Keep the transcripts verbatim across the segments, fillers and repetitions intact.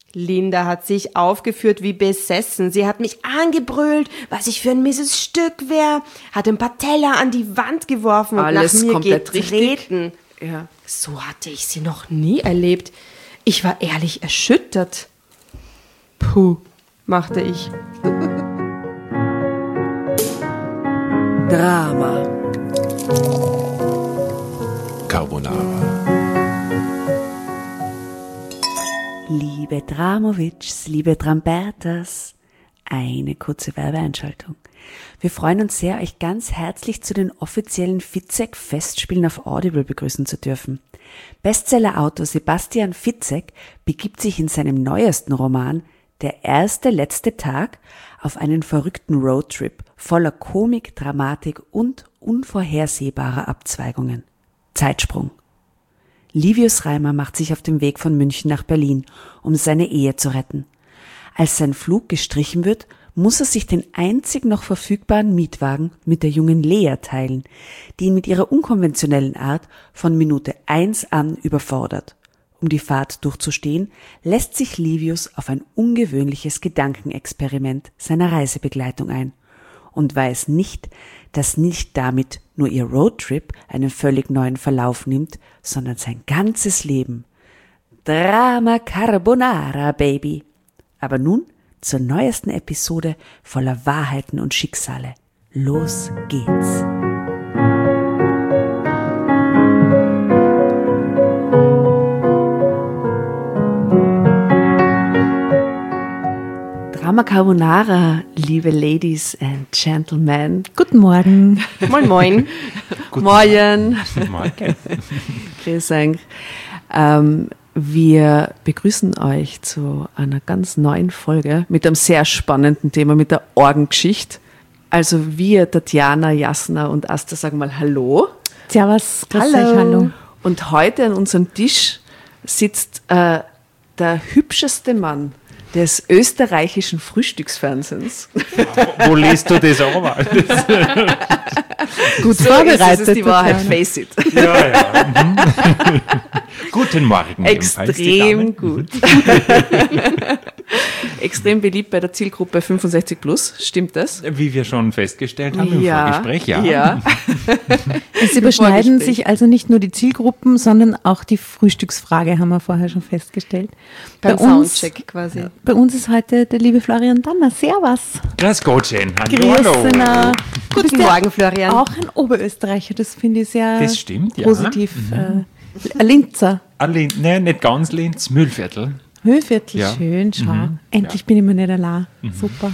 Linda hat sich aufgeführt wie besessen. Sie hat mich angebrüllt, was ich für ein mieses Stück wäre, hat ein paar Teller an die Wand geworfen und Alles nach mir komplett getreten. Ja. So hatte ich sie noch nie erlebt. Ich war ehrlich erschüttert. Puh, machte ich. Drama. Carbonara. Liebe Dramovics, liebe Drambertas, eine kurze Werbeeinschaltung. Wir freuen uns sehr, euch ganz herzlich zu den offiziellen Fitzek-Festspielen auf Audible begrüßen zu dürfen. Bestsellerautor Sebastian Fitzek begibt sich in seinem neuesten Roman Der erste letzte Tag auf einen verrückten Roadtrip voller Komik, Dramatik und unvorhersehbarer Abzweigungen. Zeitsprung. Livius Reimer macht sich auf den Weg von München nach Berlin, um seine Ehe zu retten. Als sein Flug gestrichen wird, muss er sich den einzig noch verfügbaren Mietwagen mit der jungen Lea teilen, die ihn mit ihrer unkonventionellen Art von Minute eins an überfordert. Um die Fahrt durchzustehen, lässt sich Livius auf ein ungewöhnliches Gedankenexperiment seiner Reisebegleitung ein und weiß nicht, dass nicht damit nur ihr Roadtrip einen völlig neuen Verlauf nimmt, sondern sein ganzes Leben. Drama Carbonara, Baby. Aber nun zur neuesten Episode voller Wahrheiten und Schicksale. Los geht's. Drama Carbonara, liebe Ladies and Gentlemen. Guten Morgen. Moin, moin. Morgen. Morgen. Grüß euch. Ähm, wir begrüßen euch zu einer ganz neuen Folge mit einem sehr spannenden Thema, mit der Orgengeschichte. Also wir, Tatjana, Jasna und Asta, sagen mal Hallo. Servus, grüß Hallo. euch, hallo. Und heute an unserem Tisch sitzt äh, der hübscheste Mann des österreichischen Frühstücksfernsehens. Wo liest du das auch mal? Gut So vorbereitet. ist es, die Wahrheit, Tatjana. face it. Ja, ja. Mhm. Guten Morgen. ebenfalls, die Extrem Damen. gut. Extrem beliebt bei der Zielgruppe fünfundsechzig plus, stimmt das? Wie wir schon festgestellt haben im Vorgespräch, ja. ja. Es überschneiden Vorgespräch. sich also nicht nur die Zielgruppen, sondern auch die Frühstücksfrage, haben wir vorher schon festgestellt. Beim bei, uns, Soundcheck quasi. bei uns ist heute der liebe Florian Danner. Servus. Grüß Gott, schön. Hallo, Grüß hallo. na. Du bist Guten ja Morgen, Florian. auch ein Oberösterreicher, das finde ich sehr Das stimmt, ja. positiv. Äh, ein Linzer. Alle, nein, nicht ganz Linz, Mühlviertel. Höhviertel, Ja. schön, schau. Mhm. Endlich bin ich mir nicht allein. Super.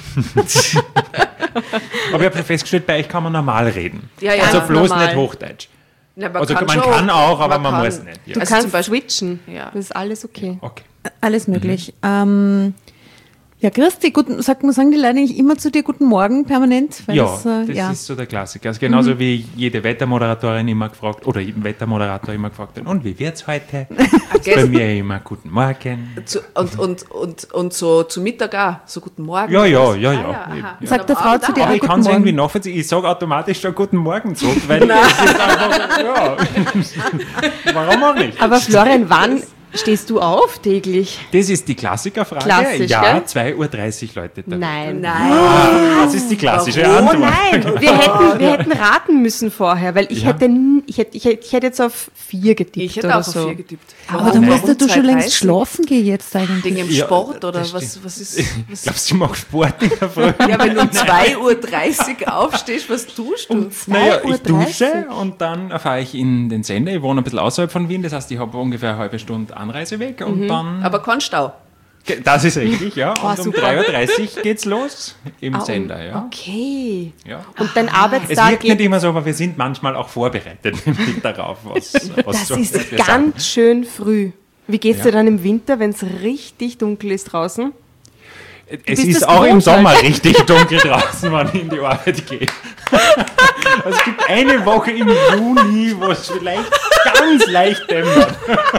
Aber ich habe schon festgestellt, bei euch kann man normal reden. Ja, ja, also ganz bloß normal. nicht Hochdeutsch. Ja, man Also kann man schon, kann auch, aber man, kann. muss nicht. Ja. Du Also kannst zum Beispiel- switchen. Ja. Das ist alles okay. Okay. Alles möglich. Ähm, ja, Christi, guten, sagt man, sagen die Leute nicht immer zu dir guten Morgen permanent? Weil Ja, das, äh, das ja. ist so der Klassiker. Also genauso wie jede Wettermoderatorin immer gefragt, oder jeden Wettermoderator immer gefragt hat, und wie wird's heute? gell? Bei mir immer guten Morgen. Zu, und, und, und, und so zu Mittag auch, so guten Morgen. Ja, ja, ja, Ah, ja. aha. Ja. Und Sagt am der Frau Abend zu auch. dir Aber auch ich guten kann es irgendwie Morgen? nachvollziehen. Ich sage automatisch schon guten Morgen zurück, weil es ist einfach, ja. Warum auch nicht? Aber Florian, wann stehst du auf täglich? Das ist die Klassikerfrage. Klassisch, ja, gell? zwei Uhr dreißig Leute da. Nein. Nein. Das ist die klassische Warum? Oh Antwort. nein, wir hätten, wir hätten raten müssen vorher, weil ich, Ja. hätte, n- ich, hätte, ich, hätte, ich hätte jetzt auf vier getippt Ich hätte oder auch auf so. vier getippt. Aber dann Nein. musst du schon längst zwei schlafen gehen jetzt eigentlich. Wegen im Ja, Sport oder das was, stimmt. was ist. Was Glaubst du, ich mache Sport in der Früh? ja, wenn du um zwei Uhr dreißig aufstehst, was tust du? Naja, ich Uhr dusche dreißig. und dann fahre ich in den Sender. Ich wohne ein bisschen außerhalb von Wien, das heißt, ich habe ungefähr eine halbe Stunde Anreiseweg und dann. Aber kein Stau. Ge- Das ist richtig, ja. Und um super. drei Uhr dreißig geht's los im Ah, um- Sender, ja. Okay. ja. Und dein Es Arbeitstag wirkt nicht geht, immer so, aber wir sind manchmal auch vorbereitet darauf, was, was das so ist was wir sagen. ganz schön früh. Wie geht's Ja. dir dann im Winter, wenn es richtig dunkel ist draußen? Es bist ist das auch im gewohnt, halt. Sommer richtig dunkel draußen, wenn ich in die Arbeit gehe. Also es gibt eine Woche im Juni, wo es vielleicht ganz leicht dämmert.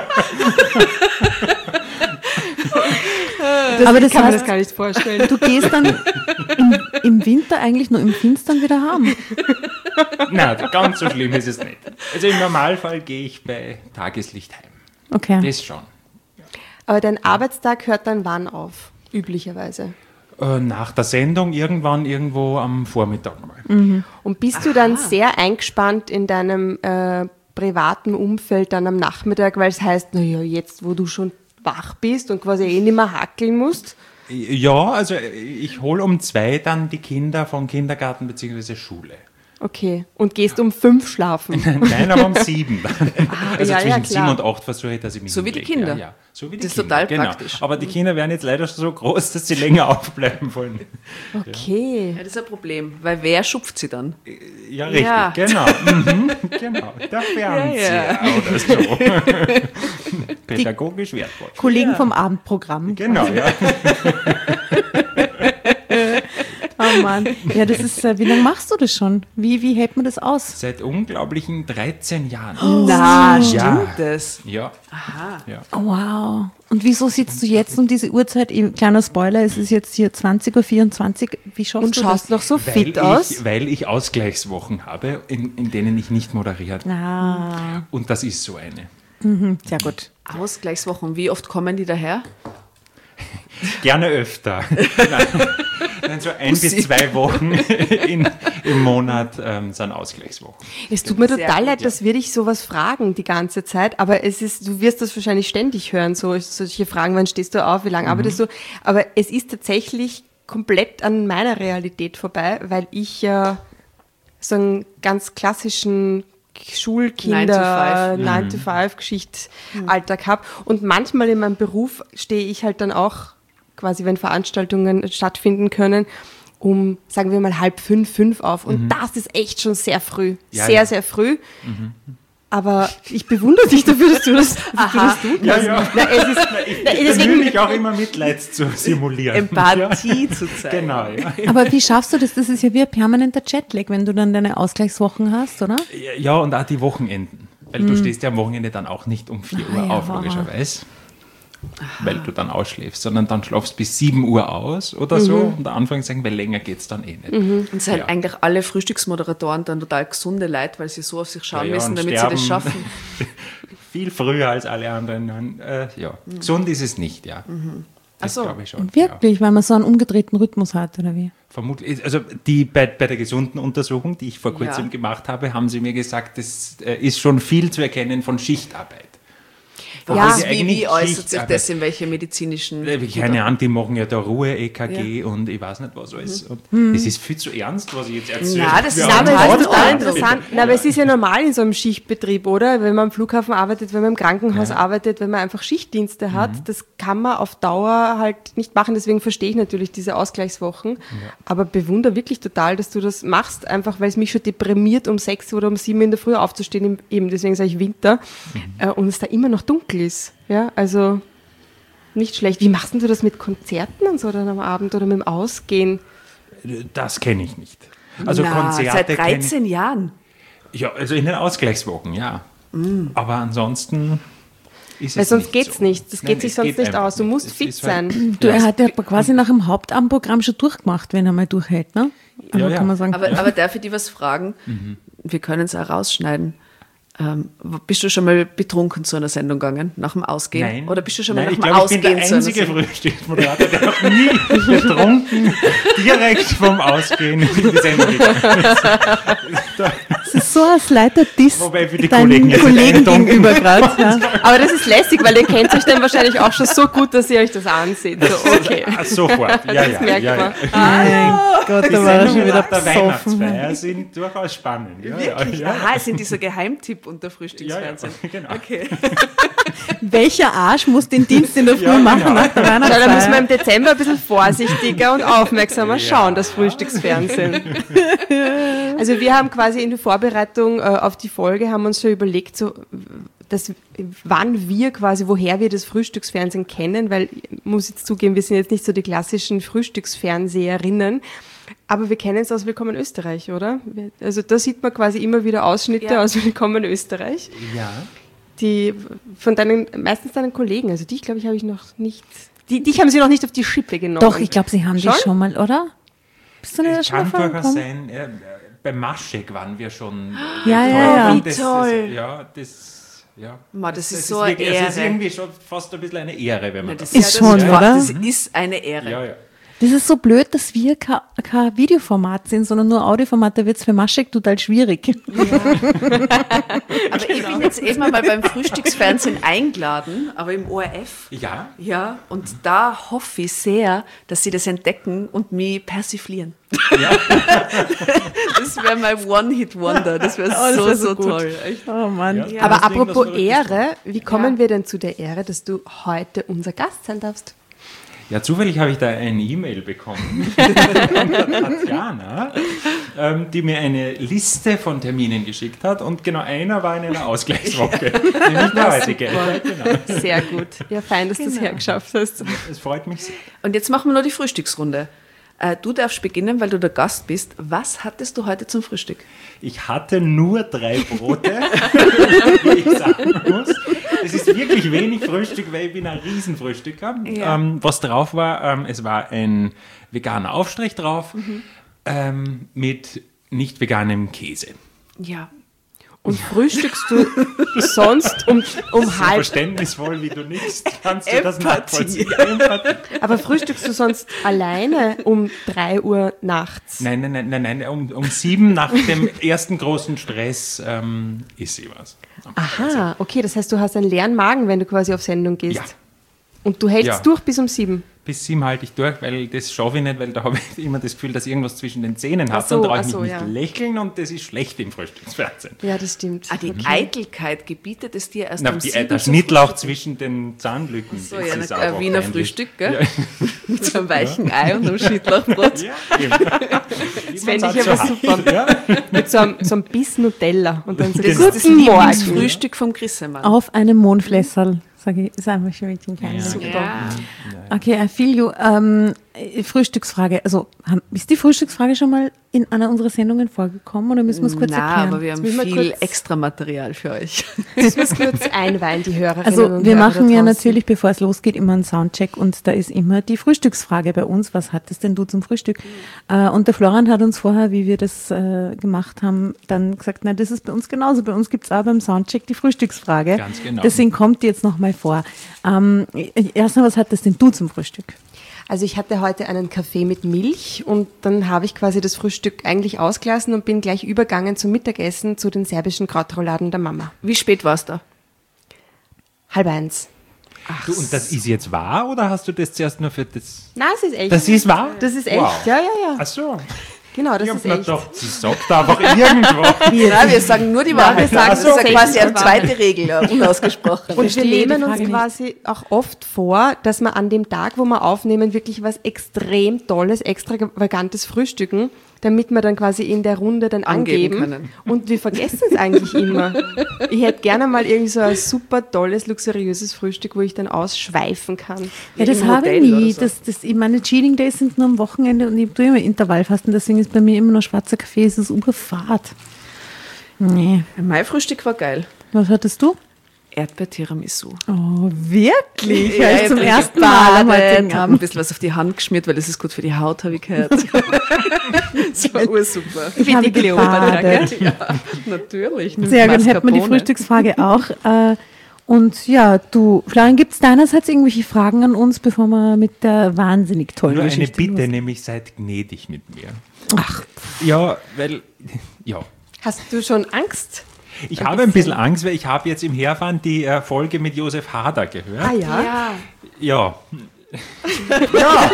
Aber das Ich kann mir heißt, das gar nicht vorstellen. du gehst dann im, im Winter eigentlich nur im Finstern wieder heim. Nein, ganz so schlimm ist es nicht. Also im Normalfall gehe ich bei Tageslicht heim. Okay. Das schon. Aber dein Arbeitstag hört dann wann auf, üblicherweise? Äh, nach der Sendung irgendwann irgendwo am Vormittag mal. Mhm. Und bist du dann sehr eingespannt in deinem äh, privaten Umfeld dann am Nachmittag, weil es heißt, naja, jetzt wo du schon wach bist und quasi eh nicht mehr hackeln musst? Ja, also ich hole um zwei dann die Kinder vom Kindergarten bzw. Schule. Okay, und gehst um fünf schlafen? Nein, aber um sieben dann. Ah, Also ja, zwischen ja, klar. sieben und acht versuche ich, dass ich mich So wie die hinlege. Kinder. Ja, ja. So wie die Das ist Kinder. total genau. praktisch. Aber die Kinder werden jetzt leider schon so groß, dass sie länger aufbleiben wollen. Okay. Ja, das ist ein Problem, weil wer schupft sie dann? Ja, richtig, Ja. genau. Mhm, genau. Der Fernseher oder so. Pädagogisch wertvoll. Kollegen vom Abendprogramm. Genau, ja. Oh Mann. Ja, das ist, äh, wie lange machst du das schon? Wie, wie hält man das aus? Seit unglaublichen dreizehn Jahren. Na, Ja. stimmt das? Ja. Aha. ja. Oh, wow. Und wieso sitzt du jetzt um diese Uhrzeit? Eben, kleiner Spoiler, es ist jetzt hier zwanzig Uhr vierundzwanzig. Wie schaffst Und du schaust das? noch so Weil fit aus? ich, weil ich Ausgleichswochen habe, in, in denen ich nicht moderiere. Ah, Und das ist so eine. sehr gut. Ausgleichswochen, wie oft kommen die daher? Gerne öfter. Nein, Nein, so ein bis zwei Wochen in, im Monat ähm, sind Ausgleichswochen. Es tut mir Sehr total gut, leid, ja. dass wir dich sowas fragen die ganze Zeit, aber es ist, du wirst das wahrscheinlich ständig hören, so solche Fragen, wann stehst du auf, wie lange arbeitest du, aber es ist tatsächlich komplett an meiner Realität vorbei, weil ich ja so einen ganz klassischen Schulkinder nine to five Geschichtsalltag habe und manchmal in meinem Beruf stehe ich halt dann auch quasi, wenn Veranstaltungen stattfinden können, um, sagen wir mal, halb fünf, fünf auf. Und das ist echt schon sehr früh. Ja, sehr, ja. sehr früh. Aber ich bewundere dich dafür, dass du das, dass du, das tun Ja, kannst. ja. Na, es ist, Ich na, bemühe deswegen, mich auch immer Mitleid zu simulieren. Empathie zu zeigen. Genau, ja. Aber wie schaffst du das? Das ist ja wie ein permanenter Jetlag, wenn du dann deine Ausgleichswochen hast, oder? Ja, und auch die Wochenenden. Weil du stehst ja am Wochenende dann auch nicht um vier Uhr Ah, ja. auf, logischerweise. Weil du dann ausschläfst, sondern dann schlafst bis sieben Uhr aus oder so. Und anfangs sagen, weil länger geht es dann eh nicht. Und sind Ja. eigentlich alle Frühstücksmoderatoren dann total gesunde Leute, weil sie so auf sich schauen Ja, ja, müssen, und damit sterben sie das schaffen. Viel früher als alle anderen. Äh, ja, gesund ist es nicht, ja. Das Ach so. glaube ich schon. Ja. Wirklich, weil man so einen umgedrehten Rhythmus hat, oder wie? Vermutlich, also die bei, bei der gesunden Untersuchung, die ich vor kurzem Ja. gemacht habe, haben sie mir gesagt, das äh, ist schon viel zu erkennen von Schichtarbeit. Ja, sie wie, eigentlich wie äußert sich Schichtarbeit- das in welche medizinischen... Äh, Keine Ahnung, die machen ja da Ruhe-E K G und ich weiß nicht was alles. Und das ist viel zu ernst, was ich jetzt erzähle. Na, das Wir ist haben aber total es ist Podcast. total Ordnung. interessant. Na, aber es ist ja normal in so einem Schichtbetrieb, oder? Wenn man am Flughafen arbeitet, wenn man im Krankenhaus arbeitet, wenn man einfach Schichtdienste hat, das kann man auf Dauer halt nicht machen. Deswegen verstehe ich natürlich diese Ausgleichswochen. Aber bewundere wirklich total, dass du das machst, einfach weil es mich schon deprimiert, um sechs oder um sieben in der Früh aufzustehen, eben deswegen sage ich Winter, äh, und es da immer noch dunkel ist. Ja, also nicht schlecht. Wie machst denn du das mit Konzerten und so dann am Abend oder mit dem Ausgehen? Das kenne ich nicht. Also Na, Konzerte seit kenn dreizehn Jahren. ich, ja, also in den Ausgleichswochen, ja. Aber ansonsten ist Weil es sonst nicht geht's so. nicht. Das Nein, geht sich es sonst geht nicht einfach aus. Du musst Es fit ist halt- sein. Du, er hat ja quasi nach dem Hauptabendprogramm schon durchgemacht, wenn er mal durchhält, ne? Also Ja, ja. kann man sagen. Aber, aber darf ich dir was fragen? Wir können es auch rausschneiden. Ähm, bist du schon mal betrunken zu einer Sendung gegangen, nach dem Ausgehen? Nein. Oder bist du schon mal Nein, nach ich dem glaube, ich bin Ausgehen der zu einer einzige Sendung? Frühstücksmoderator, der noch nie betrunken direkt vom Ausgehen in die Sendung gegangen ist. Das ist so ein slighter Diss Wobei für die deinen Kollegen jetzt Kollegen nicht eingetrunken. gegenüber gerade. Ja. Aber das ist lässig, weil ihr kennt euch dann wahrscheinlich auch schon so gut, dass ihr euch das ansieht. So, okay. Ah, sofort, ja, ja. merkt ja, man. ja. Mein Gott, Die da war er schon Sendungen wieder nach der besoffen. Weihnachtsfeier sind durchaus spannend. Ja, Wirklich? Ja, ja. Aha, es sind dieser Geheimtipp unter Ja, ja, Frühstücksfernsehen. genau. Okay. Welcher Arsch muss den Dienst in der Früh Ja, machen genau. nach der Schau, da müssen wir Weihnachtsfeier? im Dezember ein bisschen vorsichtiger und aufmerksamer Ja. schauen, das Frühstücksfernsehen. Also wir haben quasi in der Vorbereitung äh, auf die Folge, haben uns schon überlegt, so, dass, wann wir quasi, woher wir das Frühstücksfernsehen kennen, weil, ich muss jetzt zugeben, wir sind jetzt nicht so die klassischen Frühstücksfernseherinnen, aber wir kennen es aus Willkommen Österreich, oder? Wir- Also da sieht man quasi immer wieder Ausschnitte Ja. aus Willkommen Österreich. Ja. Die von deinen, meistens deinen Kollegen, also dich, glaube ich, habe ich noch nicht, die, dich haben sie noch nicht auf die Schippe genommen. Doch, ich glaube, sie haben Schon? die schon mal, oder? Bist du nicht Es schon mal kann durchaus vorgekommen? sein, äh, bei Maschek waren wir schon. Ja, äh, ja, ja. und Wie das, toll. Das, ja, das Ja. Ma, das ist es so eine wirklich, Es ist Ehre. irgendwie schon fast ein bisschen eine Ehre, wenn man Das das Ist ja, schon, das, oder? Das ist eine Ehre. Ja, ja. Das ist so blöd, dass wir kein, kein Videoformat sind, sondern nur Audioformat. Da wird es für Maschek total schwierig. Aber ich bin jetzt eben mal beim Frühstücksfernsehen eingeladen, aber im O R F. Ja? Ja, und da hoffe ich sehr, dass sie das entdecken und mich persiflieren. Das wäre mein One-Hit-Wonder. Das wäre das so, wär so so gut. toll. Echt. Oh Mann. Ja. Aber Das Ding, apropos das verrückt ist. Ehre, wie kommen Ja. wir denn zu der Ehre, dass du heute unser Gast sein darfst? Ja, zufällig habe ich da eine E-Mail bekommen von der Tatjana, ähm, die mir eine Liste von Terminen geschickt hat und genau einer war in einer Ausgleichswoche, nämlich der heutige. Genau. Sehr gut. Ja, fein, dass du es hergeschafft hast. Es freut mich sehr. Und jetzt machen wir noch die Frühstücksrunde. Äh, Du darfst beginnen, weil du der Gast bist. Was hattest du heute zum Frühstück? Ich hatte nur drei Brote, wie ich sagen muss. Es ist wirklich wenig Frühstück, weil ich bin ein Riesenfrühstücker. Ja. Ähm, was drauf war, ähm, es war ein veganer Aufstrich drauf ähm, mit nicht veganem Käse. Ja. Und frühstückst du sonst um, um So halb, verständnisvoll, wie du nichts kannst du das Empathie. nachvollziehen. Empathie. aber frühstückst du sonst alleine um drei Uhr nachts? Nein, nein, nein, nein, nein. Um, um sieben nach dem ersten großen Stress ähm, ist sie was. Aha, okay, das heißt, du hast einen leeren Magen, wenn du quasi auf Sendung gehst. Ja. Und du hältst Ja. durch bis um sieben. Bis sieben halte ich durch, weil das schaffe ich nicht, weil da habe ich immer das Gefühl, dass ich irgendwas zwischen den Zähnen habe. Ach so, Dann traue ach ich mich so, nicht ja. lächeln und das ist schlecht im Frühstücksfernsehen. Ja, das stimmt. Ah, die Eitelkeit gebietet es dir erst Na, um die, sieben der zu Schnittlauch frühstücken. zwischen den Zahnlücken. So, das ja, ist ein einfach Wiener peinlich. Frühstück, gell? Ja. Mit so einem weichen Ei und einem Schnittlauchbrot. Ja, eben. Das fände ich Wie man's aber halt so super. hat. Ja. Mit so einem, so einem Biss Nutella. Und dann so, Das ist das guten Morgen. Lieblingsfrühstück vom Grissemann. Auf einem Mondflässerl, sage ich, ist einfach schon wirklich ein Ja. kleines. Ja. Okay, I feel you. Ähm, äh, Frühstücksfrage. Also, haben, ist die Frühstücksfrage schon mal in einer unserer Sendungen vorgekommen oder müssen wir es kurz Na, erklären? aber wir haben müssen wir viel kurz- extra Material für euch. Das müssen wir kurz einweihen, die Hörerinnen Also und wir Hörer machen da ja draußen. natürlich, bevor es losgeht, immer einen Soundcheck und da ist immer die Frühstücksfrage bei uns. Was hattest denn du zum Frühstück? Äh, und der Florian hat uns vorher, wie wir das äh, gemacht haben, dann gesagt, na, das ist bei uns genauso. Bei uns gibt es auch beim Soundcheck die Frühstücksfrage. Ganz genau. Deswegen kommt die jetzt nochmal vor. Ähm, erstmal, was hattest denn du zum Frühstück? Also ich hatte heute einen Kaffee mit Milch und dann habe ich quasi das Frühstück eigentlich ausgelassen und bin gleich übergegangen zum Mittagessen zu den serbischen Krautrouladen der Mama. Wie spät war's da? Halb eins. Du, und das ist jetzt wahr oder hast du das zuerst nur für das... Nein, es ist echt. Das ist wahr? Das ist echt, Wow. ja, ja, ja. Ach so. Genau, das Ich ist hab mir echt. gedacht, sie sagt einfach irgendwo. Nein, wir sagen nur die Wahrheit. wir sagen das ist ja tatsächlich quasi eine die Wahrheit. zweite Regel, ja, unausgesprochen. Und wir Verstehe die nehmen uns Frage nicht. quasi auch oft vor, dass wir an dem Tag, wo wir aufnehmen, wirklich was extrem Tolles, extravagantes frühstücken, damit wir dann quasi in der Runde dann Angeben angeben. können. Und wir vergessen es eigentlich immer. Ich hätte gerne mal irgendwie so ein super tolles, luxuriöses Frühstück, wo ich dann ausschweifen kann. Ja, das im habe ich Hotel oder nie. so. Das, das, ich meine, Cheating Days sind nur am Wochenende und ich tue immer Intervallfasten, deswegen ist bei mir immer noch schwarzer Kaffee, es ist Urfahrt. Nee. Mein Frühstück war geil. Was hattest du? Erdbeer-Tiramisu. Oh, wirklich? Ja, Ja, ich zum hab ersten Mal am gebadet, heutigen hab ein Abend. bisschen was auf die Hand geschmiert, weil das ist gut für die Haut, habe ich gehört. Das war ursuper. Ich habe gebadet. Ja, natürlich. mit Sehr gut, hätten wir die Mascarpone. Frühstücksfrage auch. Äh, und ja, du, Florian, gibt es deinerseits irgendwelche Fragen an uns, bevor wir mit der wahnsinnig tollen Nur eine Geschichte Bitte, los- nämlich seid gnädig mit mir. Ach, Ja, weil, ja. Hast du schon Angst? Ich habe ein bisschen Angst, weil ich habe jetzt im Herfahren die äh, Folge mit Josef Hader gehört. Ah ja? Ja, Ja. ja.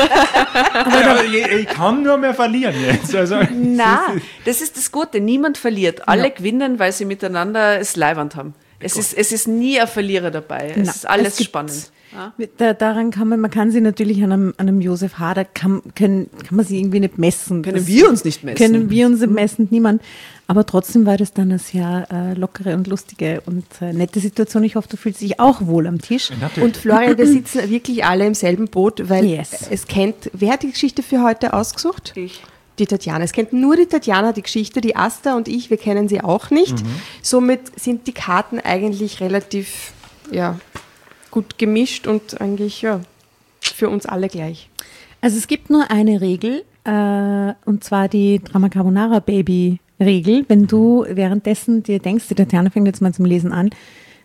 Aber ich, ich kann nur mehr verlieren jetzt. Also, na, das ist das Gute. Niemand verliert. Alle gewinnen, weil sie miteinander es Leiwand haben. Es ist, es ist nie ein Verlierer dabei. Es Na, ist alles es gibt- spannend. Ja? mit der, daran kann man, man kann sie natürlich an einem, an einem Josef Hader, kann, können, kann man sie irgendwie nicht messen. Können Das- wir uns nicht messen. Können wir uns nicht messen, niemand. Aber trotzdem war das dann eine sehr äh, lockere und lustige und äh, nette Situation. Ich hoffe, du fühlst dich auch wohl am Tisch. natürlich. Und Florian, wir sitzen wirklich alle im selben Boot, weil Yes. es kennt, wer hat die Geschichte für heute ausgesucht? Ich. Die Tatjana. Es kennt nur die Tatjana die Geschichte, die Asta und ich, wir kennen sie auch nicht. Somit sind die Karten eigentlich relativ ja, gut gemischt und eigentlich ja, für uns alle gleich. Also es gibt nur eine Regel, äh, und zwar die Drama Carbonara Baby Regel. Wenn du währenddessen dir denkst, die Tatjana fängt jetzt mal zum Lesen an,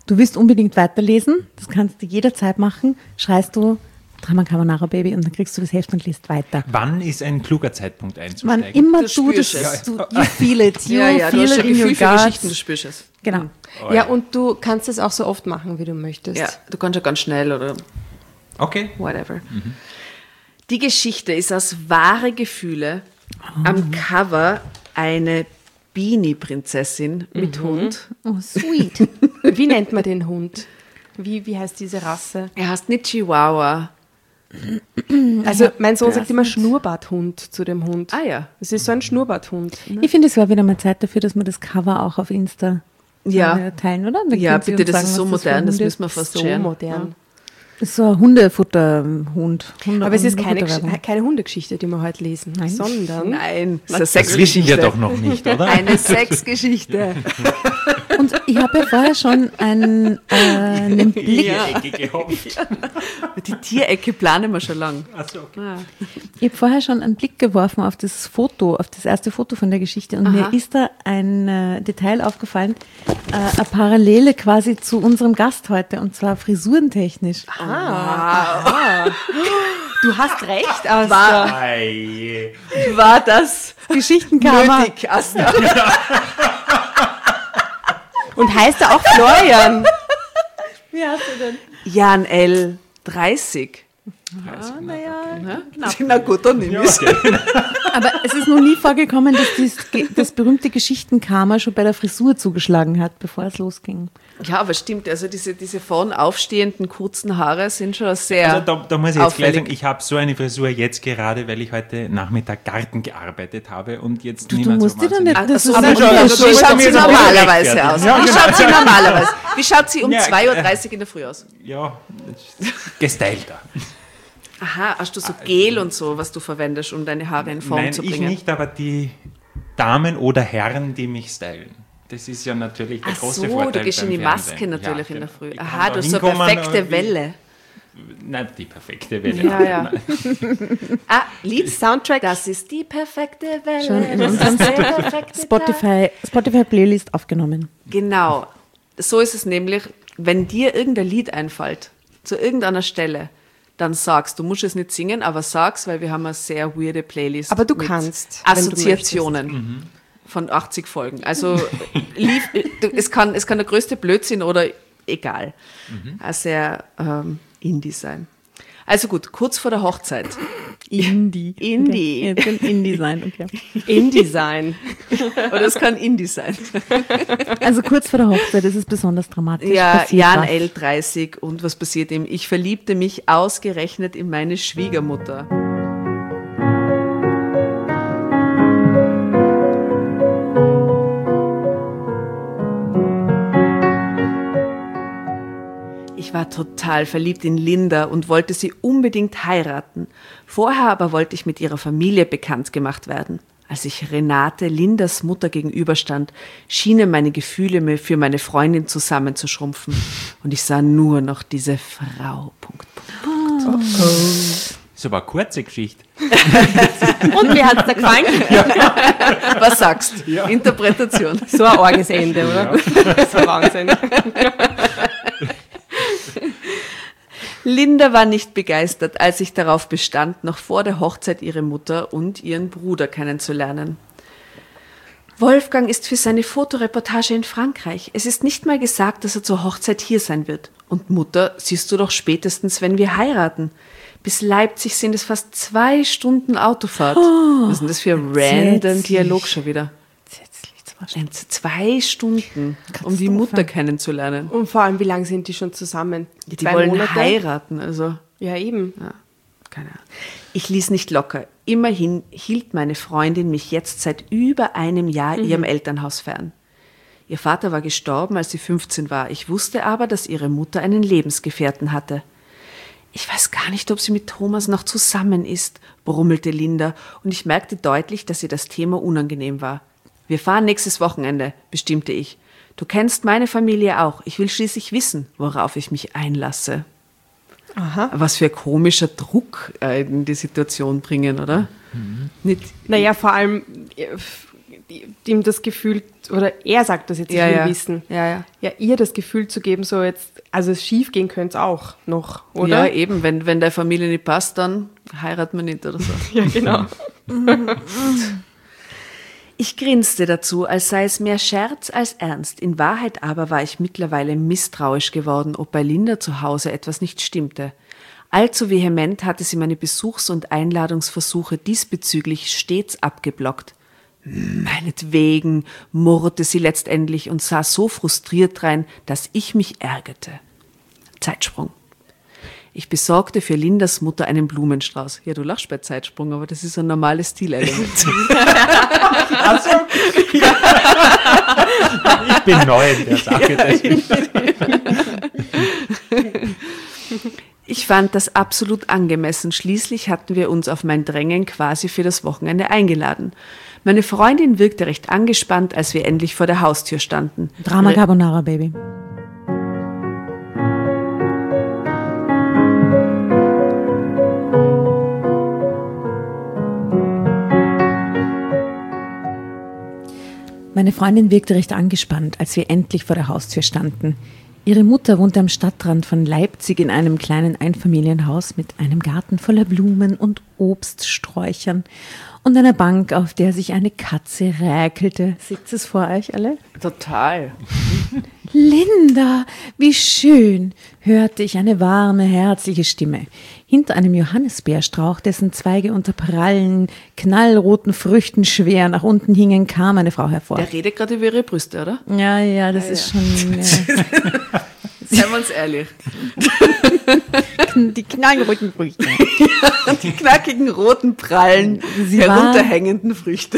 du willst unbedingt weiterlesen, das kannst du jederzeit machen, schreist du Drama Carbonara Baby und dann kriegst du das Heft und liest weiter. Wann ist ein kluger Zeitpunkt einzusteigen? Wann immer Du du das, spürst es. du, you feel it, you Ja, ja, du feel hast it ein in your Gefühl für guts. Geschichten, du spürst es. Genau. Oh, Ja, und du kannst es auch so oft machen, wie du möchtest. Ja, du kannst ja ganz schnell oder Okay. whatever. Die Geschichte ist aus wahre Gefühle. Am Cover eine Beanie-Prinzessin mit Hund. Oh, sweet. Wie nennt man den Hund? Wie, wie heißt diese Rasse? Er heißt nicht Chihuahua. Also mein Sohn sagt immer Schnurrbarthund zu dem Hund. Ah ja. Das ist so ein Schnurrbarthund. Ich finde, es war wieder mal Zeit dafür, dass wir das Cover auch auf Insta Ja. äh, teilen, oder? Da Ja, können Sie bitte, uns das sagen, ist so was für modern, das Hunde- müssen wir fast So scheren. modern. Das ist so ein Hundefutterhund. Hunde- Aber es ist keine, Hundefutterwerbung. Gesch- keine Hundegeschichte, die wir heute lesen, Nein. sondern Nein, das ist eine Das wissen Sexgeschichte. wir doch noch nicht, oder? Eine Sexgeschichte. Und ich habe ja vorher schon einen, äh, einen Blick, Ecke gehofft. Die Tierecke planen wir schon lang. Ach so, okay. ich habe vorher schon einen Blick geworfen auf das Foto, auf das erste Foto von der Geschichte und Aha. mir ist da ein äh, Detail aufgefallen, äh, eine Parallele quasi zu unserem Gast heute und zwar frisurentechnisch. du hast recht, Asta. Ei. War das Geschichtenkammer. nötig, Asta? Und heißt er auch Florian? Wie hast du denn? Jan L. dreißig. Ah, naja, Na gut, dann nehme ich es. aber es ist noch nie vorgekommen, dass dies, das berühmte Geschichtenkarma schon bei der Frisur zugeschlagen hat, bevor es losging. Ja, aber stimmt, also diese, diese vorn aufstehenden kurzen Haare sind schon sehr Also da, da muss ich jetzt gleich auffällig. sagen, ich habe so eine Frisur jetzt gerade, weil ich heute Nachmittag Garten gearbeitet habe und jetzt Du, nicht du mehr musst so dir dann nicht, wahnsinnig- das Also, ist aber ein schon, Unterschied. also wie so schaut ist sie mir so normalerweise rechtfertigen. aus? Ja, Wie genau. schaut sie normalerweise? Wie schaut sie um Ja, zwei Uhr dreißig in der Früh aus? Ja, gestylter. Aha, hast du so Gel und so, was du verwendest, um deine Haare in Form Nein, zu ich bringen? nicht, aber die Damen oder Herren, die mich stylen. Das ist ja natürlich der Ach große so, Vorteil du gehst in beim die Maske Fernsehen. natürlich Ja, in der genau. Früh. Ich kann Aha, da du hast so eine hinkommen, perfekte aber wie- Welle. Nein, die perfekte Welle. Ja, ja. Ah, Lied. Soundtrack. Das ist die perfekte Welle. Schon in Das unserem ist der perfekte Tag. Spotify, Spotify Playlist aufgenommen. Genau. So ist es nämlich, wenn dir irgendein Lied einfällt, zu irgendeiner Stelle, dann sagst du, musst es nicht singen, aber sag's, weil wir haben eine sehr weirde Playlist. Aber du mit kannst, wenn du Assoziationen von achtzig Folgen. Also lief, es, kann, es kann der größte Blödsinn oder egal. Ein sehr ähm, Indie sein. Also gut, kurz vor der Hochzeit. Indie. Indie. Okay. Jetzt kann Indie sein, okay. InDesign. Oder es kann Indie sein. Also kurz vor der Hochzeit ist es besonders dramatisch. Ja, Passiert Jan was. L. dreißig und was passiert ihm? Ich verliebte mich ausgerechnet in meine Schwiegermutter. Ich war total verliebt in Linda und wollte sie unbedingt heiraten. Vorher aber wollte ich mit ihrer Familie bekannt gemacht werden. Als ich Renate, Lindas Mutter, gegenüberstand, schienen meine Gefühle mir für meine Freundin zusammenzuschrumpfen. Und ich sah nur noch diese Frau. Punkt, Punkt. Ist aber eine kurze Geschichte. Und wie hat es dir gefallen? Was sagst du? Interpretation. So ein arges Ende, oder? Das war Wahnsinn. Linda war nicht begeistert, als ich darauf bestand, noch vor der Hochzeit ihre Mutter und ihren Bruder kennenzulernen. Wolfgang ist für seine Fotoreportage in Frankreich. Es ist nicht mal gesagt, dass er zur Hochzeit hier sein wird. Und Mutter siehst du doch spätestens, wenn wir heiraten. Bis Leipzig sind es fast zwei Stunden Autofahrt. Was ist denn das für ein random Entsetzlich. Dialog schon wieder? Entsetzlich, zwei Stunden. Zwei Stunden, um die Katastrophe. Mutter kennenzulernen. Und vor allem, wie lange sind die schon zusammen? Die Zwei wollen Monate? heiraten, also... Ja, eben. Ja, keine Ahnung. Ich ließ nicht locker. Immerhin hielt meine Freundin mich jetzt seit über einem Jahr ihrem Elternhaus fern. Ihr Vater war gestorben, als sie fünfzehn war. Ich wusste aber, dass ihre Mutter einen Lebensgefährten hatte. Ich weiß gar nicht, ob sie mit Thomas noch zusammen ist, brummelte Linda, und ich merkte deutlich, dass ihr das Thema unangenehm war. Wir fahren nächstes Wochenende, bestimmte ich. Du kennst meine Familie auch. Ich will schließlich wissen, worauf ich mich einlasse. Aha. Was für ein komischer Druck äh, in die Situation bringen, oder? Nicht, Naja, vor allem, ihm das Gefühl, oder er sagt das jetzt, ich Ja, will ja. wissen. Ja, ja. Ja, ihr das Gefühl zu geben, so jetzt, also schief gehen könnte es auch noch, oder? Ja, eben, wenn, wenn der Familie nicht passt, dann heiratet man nicht oder so. Ja, genau. Ich grinste dazu, als sei es mehr Scherz als Ernst. In Wahrheit aber war ich mittlerweile misstrauisch geworden, ob bei Linda zu Hause etwas nicht stimmte. Allzu vehement hatte sie meine Besuchs- und Einladungsversuche diesbezüglich stets abgeblockt. Meinetwegen, murrte sie letztendlich und sah so frustriert drein, dass ich mich ärgerte. Zeitsprung. Ich besorgte für Lindas Mutter einen Blumenstrauß. Ja, du lachst bei Zeitsprung, aber das ist ein normales Stilelement. Also, ich bin neu in der Sache. deswegen. Ich fand das absolut angemessen. Schließlich hatten wir uns auf mein Drängen quasi für das Wochenende eingeladen. Meine Freundin wirkte recht angespannt, als wir endlich vor der Haustür standen. Drama Carbonara, Baby. Meine Freundin wirkte recht angespannt, als wir endlich vor der Haustür standen. Ihre Mutter wohnte am Stadtrand von Leipzig in einem kleinen Einfamilienhaus mit einem Garten voller Blumen und Obststräuchern und einer Bank, auf der sich eine Katze räkelte. Seht es vor euch alle? Total. Linda, wie schön, hörte ich eine warme, herzliche Stimme. Hinter einem Johannisbeerstrauch, dessen Zweige unter prallen, knallroten Früchten schwer nach unten hingen, kam eine Frau hervor. Der redet gerade über ihre Brüste, oder? Ja, ja, das Ja, ist ja. schon ja. Seien wir uns ehrlich. die knallroten Früchte. Die knackigen, roten, prallen, Sie war- herunterhängenden Früchte.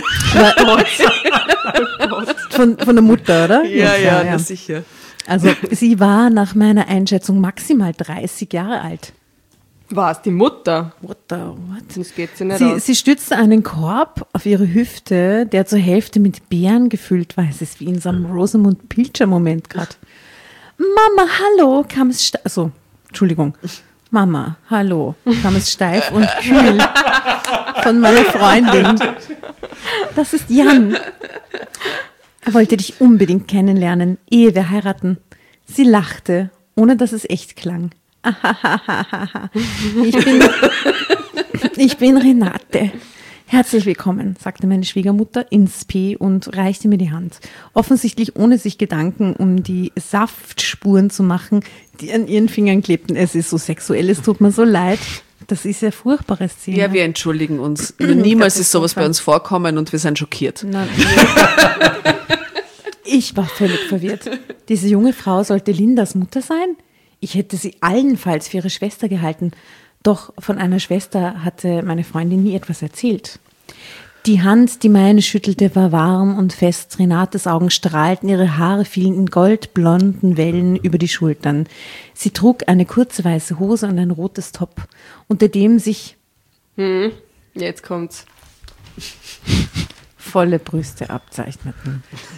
Von, von der Mutter, oder? Ja, ja, na sicher. Also sie war nach meiner Einschätzung maximal dreißig Jahre alt. War es die Mutter? Mutter, what? Das geht sie nicht Sie, aus. sie stützte einen Korb auf ihre Hüfte, der zur Hälfte mit Beeren gefüllt war. Es ist wie in so einem Rosamund Pilcher-Moment gerade. Mama, hallo, kam es steif. Also, Entschuldigung. Mama, hallo, kam es steif und kühl von meiner Freundin. Das ist Jan. Er wollte dich unbedingt kennenlernen, ehe wir heiraten. Sie lachte, ohne dass es echt klang. Ich bin, ich bin Renate. Herzlich willkommen, sagte meine Schwiegermutter ins P und reichte mir die Hand. Offensichtlich ohne sich Gedanken um die Saftspuren zu machen, die an ihren Fingern klebten. Es ist so sexuell, es tut mir so leid. Das ist ja furchtbare Szene. Ja, wir entschuldigen uns. Niemals ist sowas bei uns vorkommen und wir sind schockiert. Nein. Ich war völlig verwirrt. Diese junge Frau sollte Lindas Mutter sein? Ich hätte sie allenfalls für ihre Schwester gehalten. Doch von einer Schwester hatte meine Freundin nie etwas erzählt. Die Hand, die meine schüttelte, war warm und fest. Renates Augen strahlten, ihre Haare fielen in goldblonden Wellen über die Schultern. Sie trug eine kurze weiße Hose und ein rotes Top, unter dem sich Hm, jetzt kommt's. volle Brüste abzeichneten.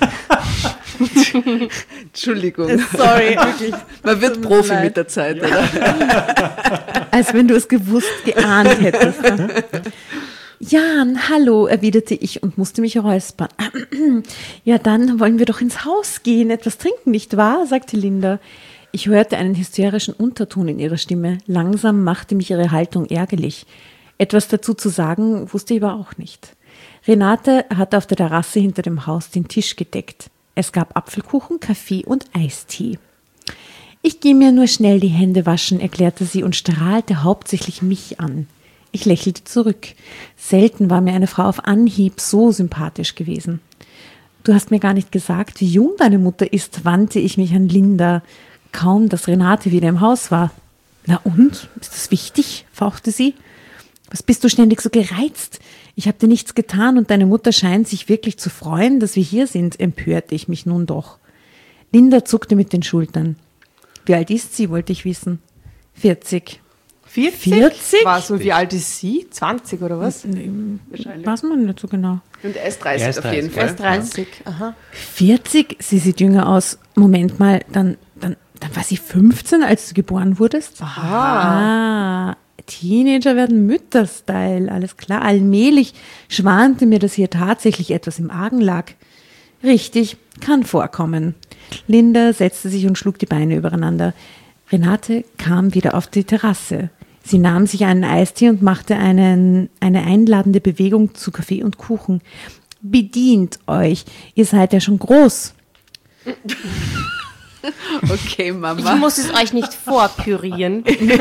Entschuldigung. Sorry, wirklich. Man wird mir Profi leid. mit der Zeit, oder? Als wenn du es gewusst, geahnt hättest. Ne? Jan, hallo, erwiderte ich und musste mich räuspern. Ja, dann wollen wir doch ins Haus gehen, etwas trinken, nicht wahr? Sagte Linda. Ich hörte einen hysterischen Unterton in ihrer Stimme. Langsam machte mich ihre Haltung ärgerlich. Etwas dazu zu sagen, wusste ich aber auch nicht. Renate hatte auf der Terrasse hinter dem Haus den Tisch gedeckt. Es gab Apfelkuchen, Kaffee und Eistee. Ich gehe mir nur schnell die Hände waschen, erklärte sie und strahlte hauptsächlich mich an. Ich lächelte zurück. Selten war mir eine Frau auf Anhieb so sympathisch gewesen. Du hast mir gar nicht gesagt, wie jung deine Mutter ist, wandte ich mich an Linda. Kaum, dass Renate wieder im Haus war. Na und? Ist das wichtig? Fauchte sie. Was bist du ständig so gereizt? Ich habe dir nichts getan und deine Mutter scheint sich wirklich zu freuen, dass wir hier sind, empörte ich mich nun doch. Linda zuckte mit den Schultern. Wie alt ist sie, wollte ich wissen. vierzig. vierzig? vierzig? War so, wie alt ist sie? zwanzig oder was? Weiß man nicht so genau. Und er ist dreißig Er ist auf jeden dreißig. Fall. Erst dreißig. Aha. vierzig? Sie sieht jünger aus. Moment mal, dann, dann, dann war sie fünfzehn, als du geboren wurdest? Aha. Ah, Teenager werden Mütter-Style, alles klar. Allmählich schwante mir, dass hier tatsächlich etwas im Argen lag. Richtig, kann vorkommen. Linda setzte sich und schlug die Beine übereinander. Renate kam wieder auf die Terrasse. Sie nahm sich einen Eistee und machte einen, eine einladende Bewegung zu Kaffee und Kuchen. Bedient euch, ihr seid ja schon groß. Okay, Mama. Ich muss es euch nicht vorpürieren.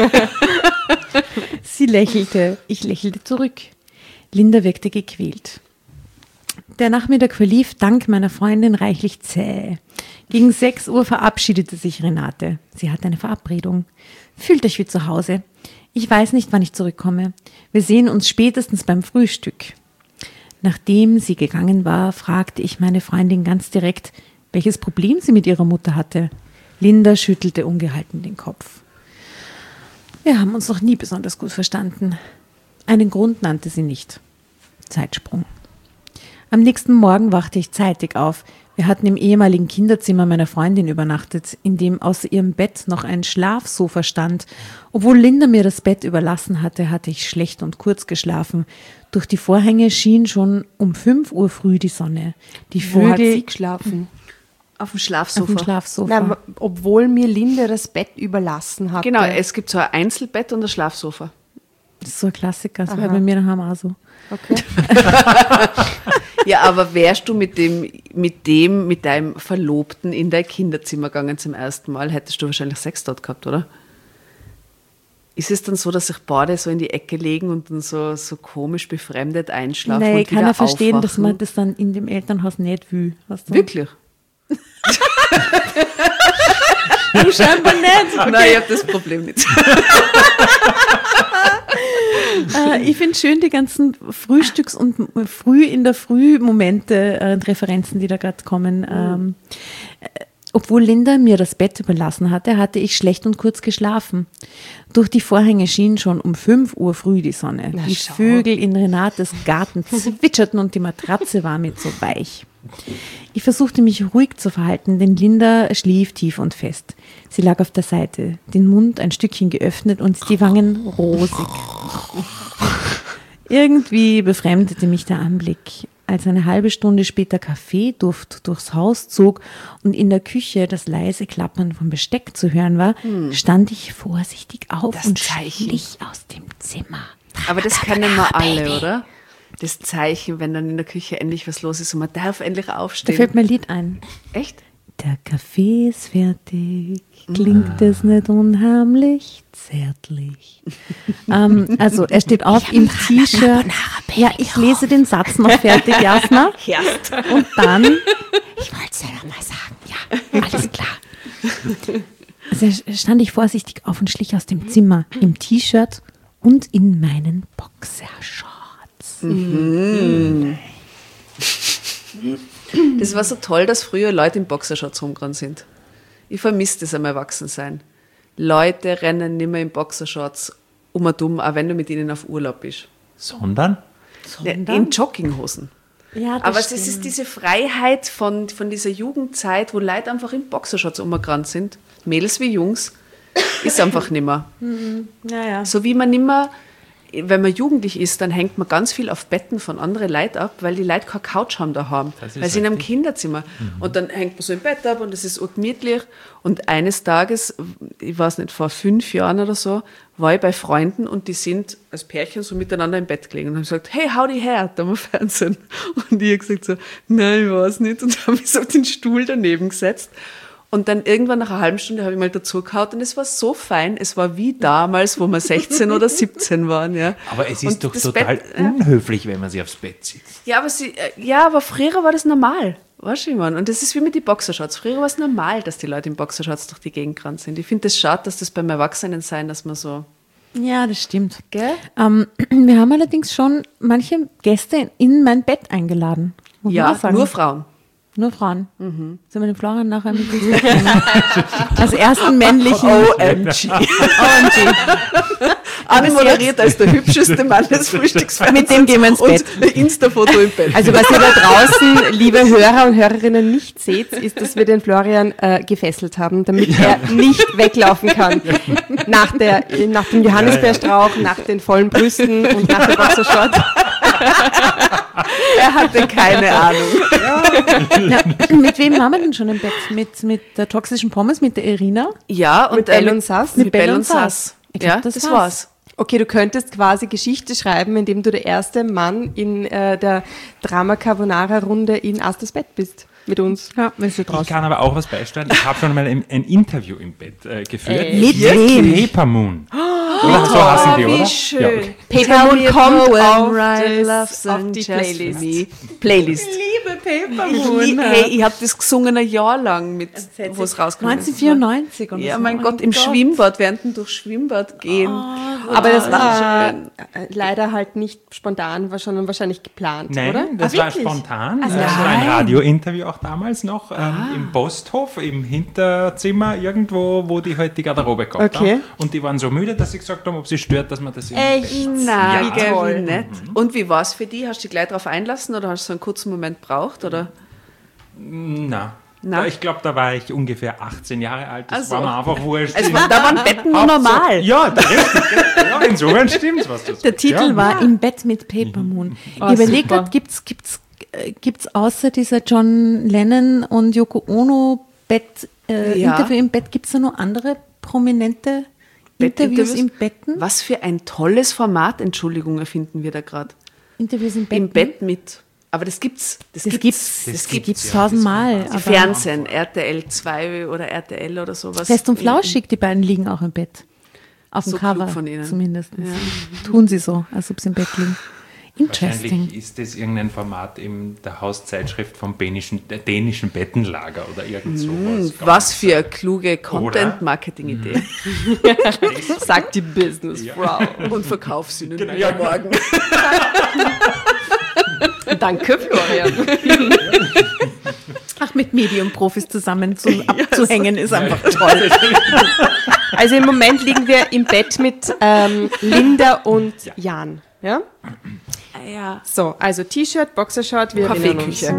Sie lächelte, ich lächelte zurück. Linda wirkte gequält. Der Nachmittag verlief dank meiner Freundin reichlich zäh. Gegen sechs Uhr verabschiedete sich Renate. Sie hatte eine Verabredung. Fühlt euch wie zu Hause. Ich weiß nicht, wann ich zurückkomme. Wir sehen uns spätestens beim Frühstück. Nachdem sie gegangen war, fragte ich meine Freundin ganz direkt, welches Problem sie mit ihrer Mutter hatte. Linda schüttelte ungehalten den Kopf. Wir haben uns noch nie besonders gut verstanden. Einen Grund nannte sie nicht. Zeitsprung. Am nächsten Morgen wachte ich zeitig auf. Wir hatten im ehemaligen Kinderzimmer meiner Freundin übernachtet, in dem außer ihrem Bett noch ein Schlafsofa stand. Obwohl Linda mir das Bett überlassen hatte, hatte ich schlecht und kurz geschlafen. Durch die Vorhänge schien schon um fünf Uhr früh die Sonne. Die Wo hat Vögel sie geschlafen? Auf dem auf Schlafsofa. dem Schlafsofa. Na, obwohl mir Linda das Bett überlassen hatte. Genau, es gibt so ein Einzelbett und ein Schlafsofa. Das ist so ein Klassiker, das war bei mir daheim auch so. Okay. Ja, aber wärst du mit dem, mit dem, mit deinem Verlobten in dein Kinderzimmer gegangen zum ersten Mal, hättest du wahrscheinlich Sex dort gehabt, oder? Ist es dann so, dass sich beide so in die Ecke legen und dann so, so komisch befremdet einschlafen Nein, und ich kann wieder ja verstehen, aufwachen? dass man das dann in dem Elternhaus nicht will. Weißt du? Wirklich? Du scheinbar nicht. Nein, ich habe das Problem nicht. Äh, ich finde schön die ganzen Frühstücks- und früh in der Früh-Momente äh, und Referenzen, die da gerade kommen. Ähm, äh, obwohl Linda mir das Bett überlassen hatte, hatte ich schlecht und kurz geschlafen. Durch die Vorhänge schien schon um fünf Uhr früh die Sonne. Na, die schau. Vögel in Renates Garten zwitscherten und die Matratze war mir so weich. Ich versuchte mich ruhig zu verhalten, denn Linda schlief tief und fest. Sie lag auf der Seite, den Mund ein Stückchen geöffnet und die Wangen rosig. Irgendwie befremdete mich der Anblick. Als eine halbe Stunde später Kaffeeduft durchs Haus zog und in der Küche das leise Klappern vom Besteck zu hören war, stand ich vorsichtig auf Das und Zeichen. schlich aus dem Zimmer. Aber das kennen wir alle, oder? Das Zeichen, wenn dann in der Küche endlich was los ist und man darf endlich Da aufstehen. fällt mir ein Lied ein. Echt? Der Kaffee ist fertig, klingt es nicht unheimlich zärtlich. ähm, also er steht auf im T-Shirt. Ja, ich lese den Satz noch fertig, Jasna. Erst. Und dann, Ich wollte es ja noch mal sagen. Ja, alles klar. also stand ich vorsichtig auf und schlich aus dem Zimmer im T-Shirt und in meinen Boxershorts. Das war so toll, dass früher Leute in Boxershorts rumgerannt sind. Ich vermisse das am Erwachsensein. Leute rennen nicht mehr in Boxershorts um und um, auch wenn du mit ihnen auf Urlaub bist. Sondern? In Jogginghosen. Ja, Aber es ist diese Freiheit von, von dieser Jugendzeit, wo Leute einfach in Boxershorts umgerannt sind, Mädels wie Jungs, ist einfach nimmer. Naja. So wie man nimmer, wenn man jugendlich ist, dann hängt man ganz viel auf Betten von anderen Leuten ab, weil die Leute keine Couch haben daheim, Das ist weil sie in einem richtig. Kinderzimmer. Und dann hängt man so im Bett ab und es ist urgemütlich. Und eines Tages, ich weiß nicht, vor fünf Jahren oder so, war ich bei Freunden und die sind als Pärchen so miteinander im Bett gelegen und haben gesagt, hey, hau die her, da am Fernsehen. Und ich habe gesagt so, nein, ich weiß nicht. Und habe mich so auf den Stuhl daneben gesetzt. Und dann irgendwann nach einer halben Stunde habe ich mal dazu gehauen und es war so fein, es war wie damals, wo wir sechzehn oder siebzehn waren. Ja. Aber es ist Und doch das total Bett, äh, unhöflich, wenn man sich aufs Bett sitzt. ja, aber sie, äh, ja, aber früher war das normal. Weißt du, ich meine? Und das ist wie mit den Boxershorts. Früher war es normal, dass die Leute in Boxershorts durch die Gegend gerannt sind. Ich finde es das schade, dass das beim Erwachsenen sein, dass man so, Ja, das stimmt. gell? Ähm, wir haben allerdings schon manche Gäste in mein Bett eingeladen. muss man Ja, auch sagen. nur Frauen. Nur Frauen. Mhm. Sollen wir den Florian nachher mit ins Bett nehmen? Als ersten männlichen. O M G. O M G. Anmoderiert als der hübscheste Mann des Frühstücksfernsehens. Mit dem gehen wir ins Bett. Und ein Insta-Foto im Bett. Also was ihr da draußen, liebe Hörer und Hörerinnen, nicht seht, ist, dass wir den Florian äh, gefesselt haben, damit ja. er nicht weglaufen kann. Nach, der, nach dem Johannisbeerstrauch, ja, ja. nach den vollen Brüsten und nach der Boxershort. Er hatte keine Ahnung. Ja, mit wem waren wir denn schon im Bett? Mit, mit der toxischen Pommes, mit der Irina? Ja, und mit Bell und Sass? Mit Bell und Sass. Ja, das, das war's. war's. Okay, du könntest quasi Geschichte schreiben, indem du der erste Mann in äh, der Drama Carbonara Runde in Asters Bett bist. Mit uns. Ja, wenn du ich kann aber auch was beisteuern. Ich habe schon mal ein, ein Interview im Bett äh, geführt. Ey. Mit wem? Paper Moon. Oh, oder? So hassen die, wie oder? Schön. Ja, okay. Paper Moon kommt auf, das, auf die Playlist. Playlist. Ich liebe Paper Ich Moon. lieb, hey, ich habe das gesungen ein Jahr lang, mit, wo es rausgekommen ist. neunzehnhundertvierundneunzig. Und ja, so. mein oh Gott, im Gott. Schwimmbad, während wir durch Schwimmbad gehen. Oh, Aber das war schön. äh, leider halt nicht spontan, war schon wahrscheinlich geplant, Nein, oder? das Ah, war wirklich? spontan. Also das war ein nein. Radiointerview auch damals noch ähm, im Posthof, im Hinterzimmer, irgendwo, wo die halt die Garderobe gehabt Okay. haben. Und die waren so müde, dass sie gesagt haben, ob sie stört, dass man das im Echt? Bett- Nein, Ja. wie toll. nett. Und wie war es für dich? Hast du dich gleich darauf einlassen oder hast du so einen kurzen Moment gebraucht? Oder? Na. Na? Ich glaube, da war ich ungefähr achtzehn Jahre alt. Das Ach so. war mir einfach wurscht. Also, da waren Betten nur normal. Ja, da- richtig. Ja, insofern stimmt's, was du sagst. Der Titel ja. war Im Bett mit Paper Moon. Oh, ich überlege super. gerade, gibt's, gibt's, äh, gibt's außer dieser John Lennon und Yoko Ono Bett, äh, Ja. Interview im Bett, gibt's da noch andere prominente Interviews Bettinterviews? im Betten? Was für ein tolles Format, Entschuldigung, erfinden wir da gerade. Interviews im Betten? Im Bett mit. Aber das gibt's. Das, Das gibt's, Das das gibt's, gibt's ja. tausendmal. Das aber Fernsehen, R T L zwei oder R T L oder sowas. Fest und flauschig, die beiden liegen auch im Bett. Auf dem So klug Cover von ihnen. zumindest. Tun sie so, als ob sie im Bett liegen. Wahrscheinlich Interesting. ist das irgendein Format in der Hauszeitschrift vom dänischen, der dänischen Bettenlager oder irgend sowas. Was für eine kluge Content-Marketing-Idee. Sagt die Businessfrau. Und verkauf sie ihnen Genau, ja. morgen. Danke, Florian. Ach, mit Medium-Profis zusammen zu, abzuhängen ist einfach toll. Also im Moment liegen wir im Bett mit ähm, Linda und Jan. Ja? Ja. So, also T-Shirt, Boxershort, wir erinnern uns. Kaffeeküche.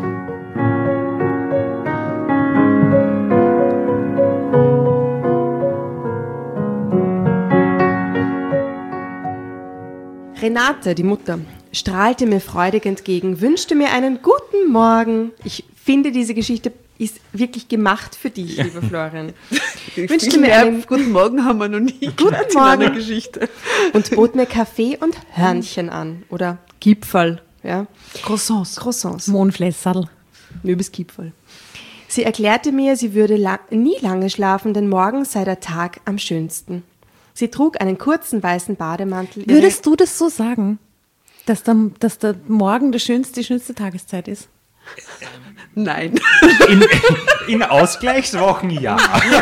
Renate, die Mutter, strahlte mir freudig entgegen, wünschte mir einen guten Morgen. Ich finde, diese Geschichte ist wirklich gemacht für dich, lieber Florian. Wünschte Viel mir mehr einen guten Morgen haben wir noch nie guten gehört in einer Morgen Geschichte. und bot mir Kaffee und Hörnchen an. Oder Kipferl. Ja? Croissants. Croissants. Mondflässal. Übelst Kipferl. Sie erklärte mir, sie würde la- nie lange schlafen, denn morgen sei der Tag am schönsten. Sie trug einen kurzen weißen Bademantel. Ihre- Würdest du das so sagen, dass der, dass der Morgen der schönste, die schönste Tageszeit ist? Nein. In, in Ausgleichswochen ja.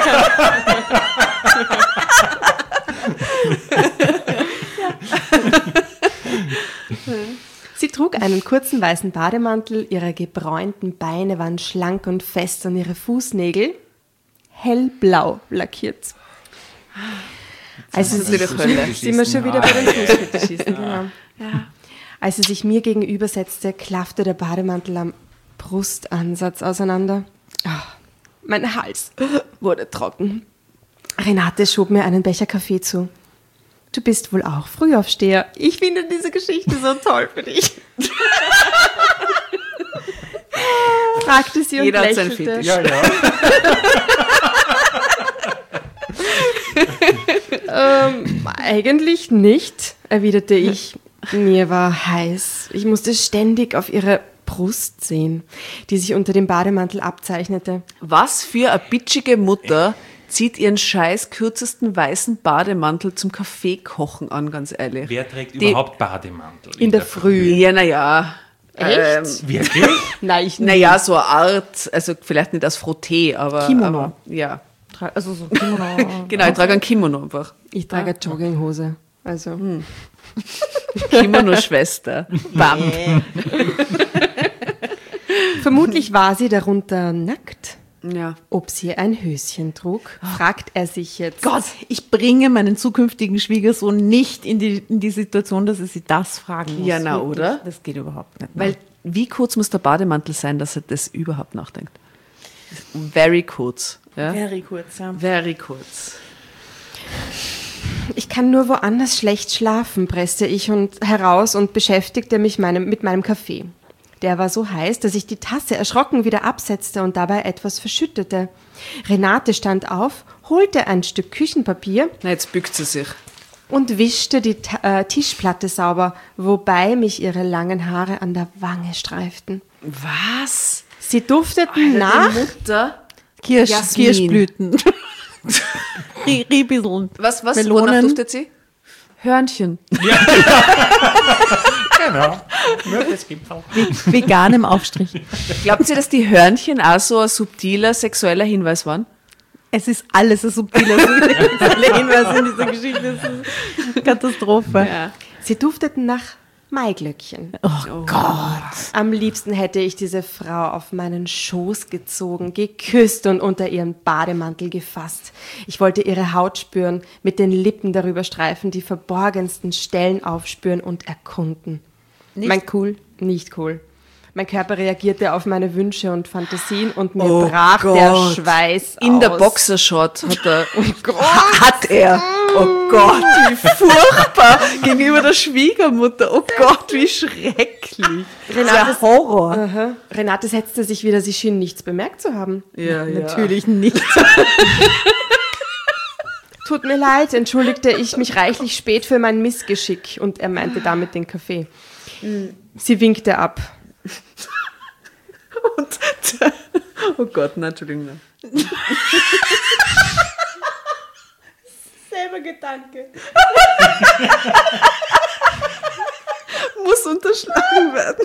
Sie trug einen kurzen weißen Bademantel, ihre gebräunten Beine waren schlank und fest und ihre Fußnägel hellblau lackiert. Also Das ist wieder Hölle. sind wir schon wieder bei den Fußfetischisten, genau. Ja. Als sie sich mir gegenübersetzte, klaffte der Bademantel am Brustansatz auseinander. Ah, mein Hals wurde trocken. Renate schob mir einen Becher Kaffee zu. Du bist wohl auch Frühaufsteher. Ich finde diese Geschichte so toll für dich. Fragte sie und Jeder hat seinen lächelte. Fetisch. Ja, ja. Ähm, eigentlich nicht, erwiderte ich. Mir war heiß. Ich musste ständig auf ihre Brust sehen, die sich unter dem Bademantel abzeichnete. Was für eine bitchige Mutter zieht ihren scheiß kürzesten weißen Bademantel zum Kaffeekochen an, ganz ehrlich. Wer trägt Die- überhaupt Bademantel? In der Früh. Ja, naja. Echt? Wirklich? Nein, ich nicht. Naja, so eine Art, also vielleicht nicht als Frotté, aber. Kimono. aber ja. Also so Kimono. Genau, ich trage ein Kimono einfach. Ich trage eine Jogginghose. Also, Kimono-Schwester. Bam. Vermutlich war sie darunter nackt. Ja. Ob sie ein Höschen trug, fragt er sich jetzt. Gott, ich bringe meinen zukünftigen Schwiegersohn nicht in die, in die Situation, dass er sie das fragen muss. Ja, na, Wirklich. oder? Das geht überhaupt nicht. Weil, wie kurz muss der Bademantel sein, dass er das überhaupt nachdenkt? Very kurz. Ja? Very kurz, ja. Very kurz. Ich kann nur woanders schlecht schlafen, presste ich und heraus und beschäftigte mich meinem, mit meinem Kaffee. Der war so heiß, dass ich die Tasse erschrocken wieder absetzte und dabei etwas verschüttete. Renate stand auf, holte ein Stück Küchenpapier Na, jetzt bückt sie sich. und wischte die Ta- äh, Tischplatte sauber, wobei mich ihre langen Haare an der Wange streiften. Was? Sie dufteten nach... Die Mutter. Kirsch, Jasmin. Kirschblüten. Rie- Riebiseln. Was, was? Melonen. Wonach duftet sie? Hörnchen. Genau. Nur das gibt's auch. Veganem Aufstrich. Glaubt ihr, dass die Hörnchen auch so ein subtiler sexueller Hinweis waren? Es ist alles ein subtiler sexueller Hinweis in dieser Geschichte. Das ist eine Katastrophe. Sie dufteten nach Maiglöckchen. Oh Gott. Am liebsten hätte ich diese Frau auf meinen Schoß gezogen, geküsst und unter ihren Bademantel gefasst. Ich wollte ihre Haut spüren, mit den Lippen darüber streifen, die verborgensten Stellen aufspüren und erkunden. Nicht mein cool, nicht cool. Mein Körper reagierte auf meine Wünsche und Fantasien und mir Oh brach Gott. der Schweiß In aus. der Boxershot hat er, hat er, oh Gott, wie furchtbar, gegenüber der Schwiegermutter, oh Gott, wie schrecklich. Renate, Horror. Aha. Renate setzte sich wieder, sie schien nichts bemerkt zu haben. Ja, ja. Natürlich nicht. Tut mir leid, entschuldigte ich mich reichlich spät für mein Missgeschick und er meinte damit den Kaffee. Sie winkte ab. Und, oh Gott, nein, Entschuldigung. Nein. Selber Gedanke. Muss unterschlagen werden.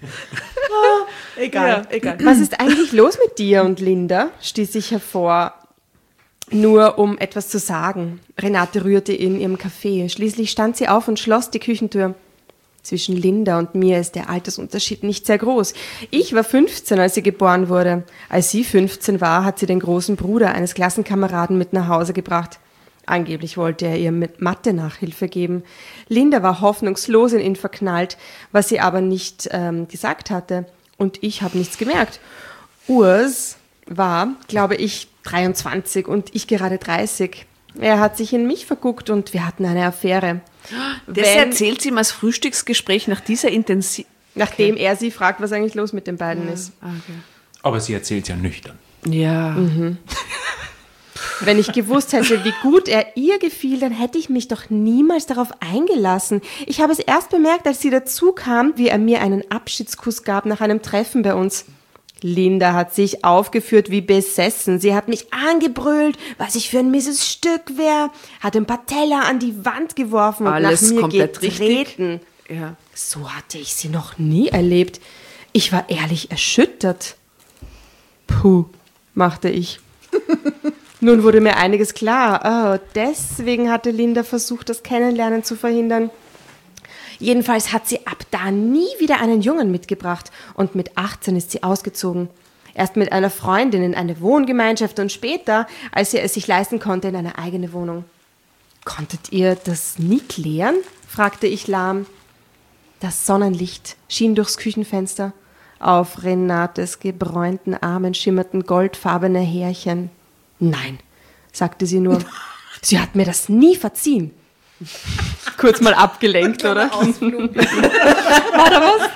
Egal, Ja. egal. Was ist eigentlich los mit dir und Linda? Stieß ich hervor, nur um etwas zu sagen. Renate rührte in ihrem Kaffee. Schließlich stand sie auf und schloss die Küchentür. Zwischen Linda und mir ist der Altersunterschied nicht sehr groß. Ich war fünfzehn, als sie geboren wurde. Als sie fünfzehn war, hat sie den großen Bruder eines Klassenkameraden mit nach Hause gebracht. Angeblich wollte er ihr mit Mathe Nachhilfe geben. Linda war hoffnungslos in ihn verknallt, was sie aber nicht ähm, gesagt hatte. Und ich habe nichts gemerkt. Urs war, glaube ich, dreiundzwanzig und ich gerade dreißig. Er hat sich in mich verguckt und wir hatten eine Affäre. Das Wenn- erzählt sie ihm als Frühstücksgespräch nach dieser Intensität. Nachdem er sie fragt, was eigentlich los mit den beiden ist. Aber sie erzählt ja nüchtern. Ja. Wenn ich gewusst hätte, wie gut er ihr gefiel, dann hätte ich mich doch niemals darauf eingelassen. Ich habe es erst bemerkt, als sie dazu kam, wie er mir einen Abschiedskuss gab nach einem Treffen bei uns. Linda hat sich aufgeführt wie besessen. Sie hat mich angebrüllt, was ich für ein mieses Stück wäre, hat ein paar Teller an die Wand geworfen und Alles nach mir komplett getreten. Ja. So hatte ich sie noch nie erlebt. Ich war ehrlich erschüttert. Puh, machte ich. Nun wurde mir einiges klar. Oh, deswegen hatte Linda versucht, das Kennenlernen zu verhindern. Jedenfalls hat sie ab da nie wieder einen Jungen mitgebracht und mit achtzehn ist sie ausgezogen. Erst mit einer Freundin in eine Wohngemeinschaft und später, als sie es sich leisten konnte, in eine eigene Wohnung. Konntet ihr das nie klären? Fragte ich lahm. Das Sonnenlicht schien durchs Küchenfenster. Auf Renates gebräunten Armen schimmerten goldfarbene Härchen. Nein, sagte sie nur. Sie hat mir das nie verziehen. Kurz mal abgelenkt, oder? War da was?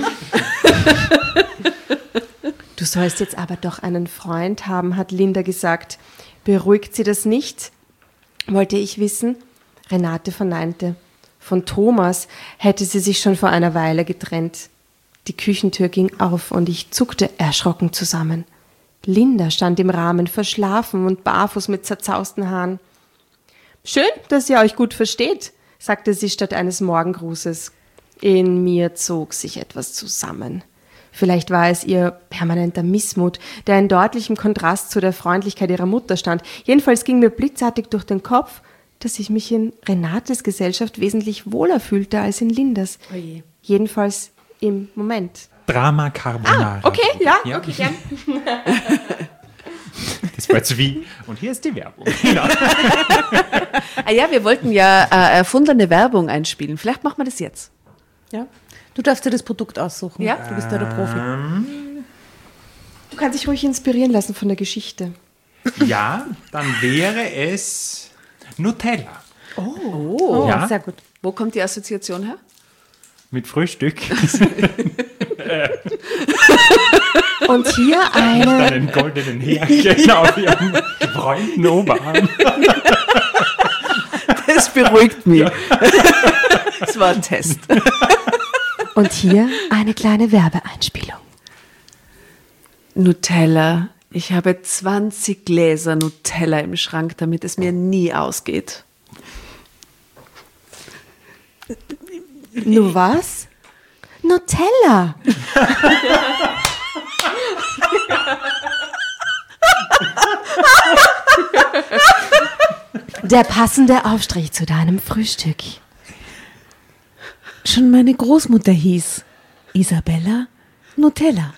Du sollst jetzt aber doch einen Freund haben, hat Linda gesagt. Beruhigt sie das nicht? Wollte ich wissen. Renate verneinte. Von Thomas hätte sie sich schon vor einer Weile getrennt. Die Küchentür ging auf und ich zuckte erschrocken zusammen. Linda stand im Rahmen, verschlafen und barfuß mit zerzausten Haaren. Schön, dass ihr euch gut versteht, sagte sie statt eines Morgengrußes. In mir zog sich etwas zusammen. Vielleicht war es ihr permanenter Missmut, der in deutlichem Kontrast zu der Freundlichkeit ihrer Mutter stand. Jedenfalls ging mir blitzartig durch den Kopf, dass ich mich in Renates Gesellschaft wesentlich wohler fühlte als in Lindas. Oje. Jedenfalls im Moment. Drama Carbonara. Ah, okay, ja, Ja. okay, gern. Das war jetzt wie. Und hier ist die Werbung. Genau. Ah ja, wir wollten ja äh, erfundene Werbung einspielen. Vielleicht machen wir das jetzt. Ja. Du darfst dir das Produkt aussuchen. Ja. Du bist da der Profi. Du kannst dich ruhig inspirieren lassen von der Geschichte. Ja, dann wäre es Nutella. Oh, Ja. sehr gut. Wo kommt die Assoziation her? Mit Frühstück. Und hier eine, Einen goldenen Härchen auf ihrem gebräunten Oberarm. Das beruhigt mich. Das war ein Test. und hier eine kleine Werbeeinspielung. Nutella. Ich habe zwanzig Gläser Nutella im Schrank, damit es mir nie ausgeht. Nur was? Nutella. Der passende Aufstrich zu deinem Frühstück. Schon meine Großmutter hieß Isabella Nutella.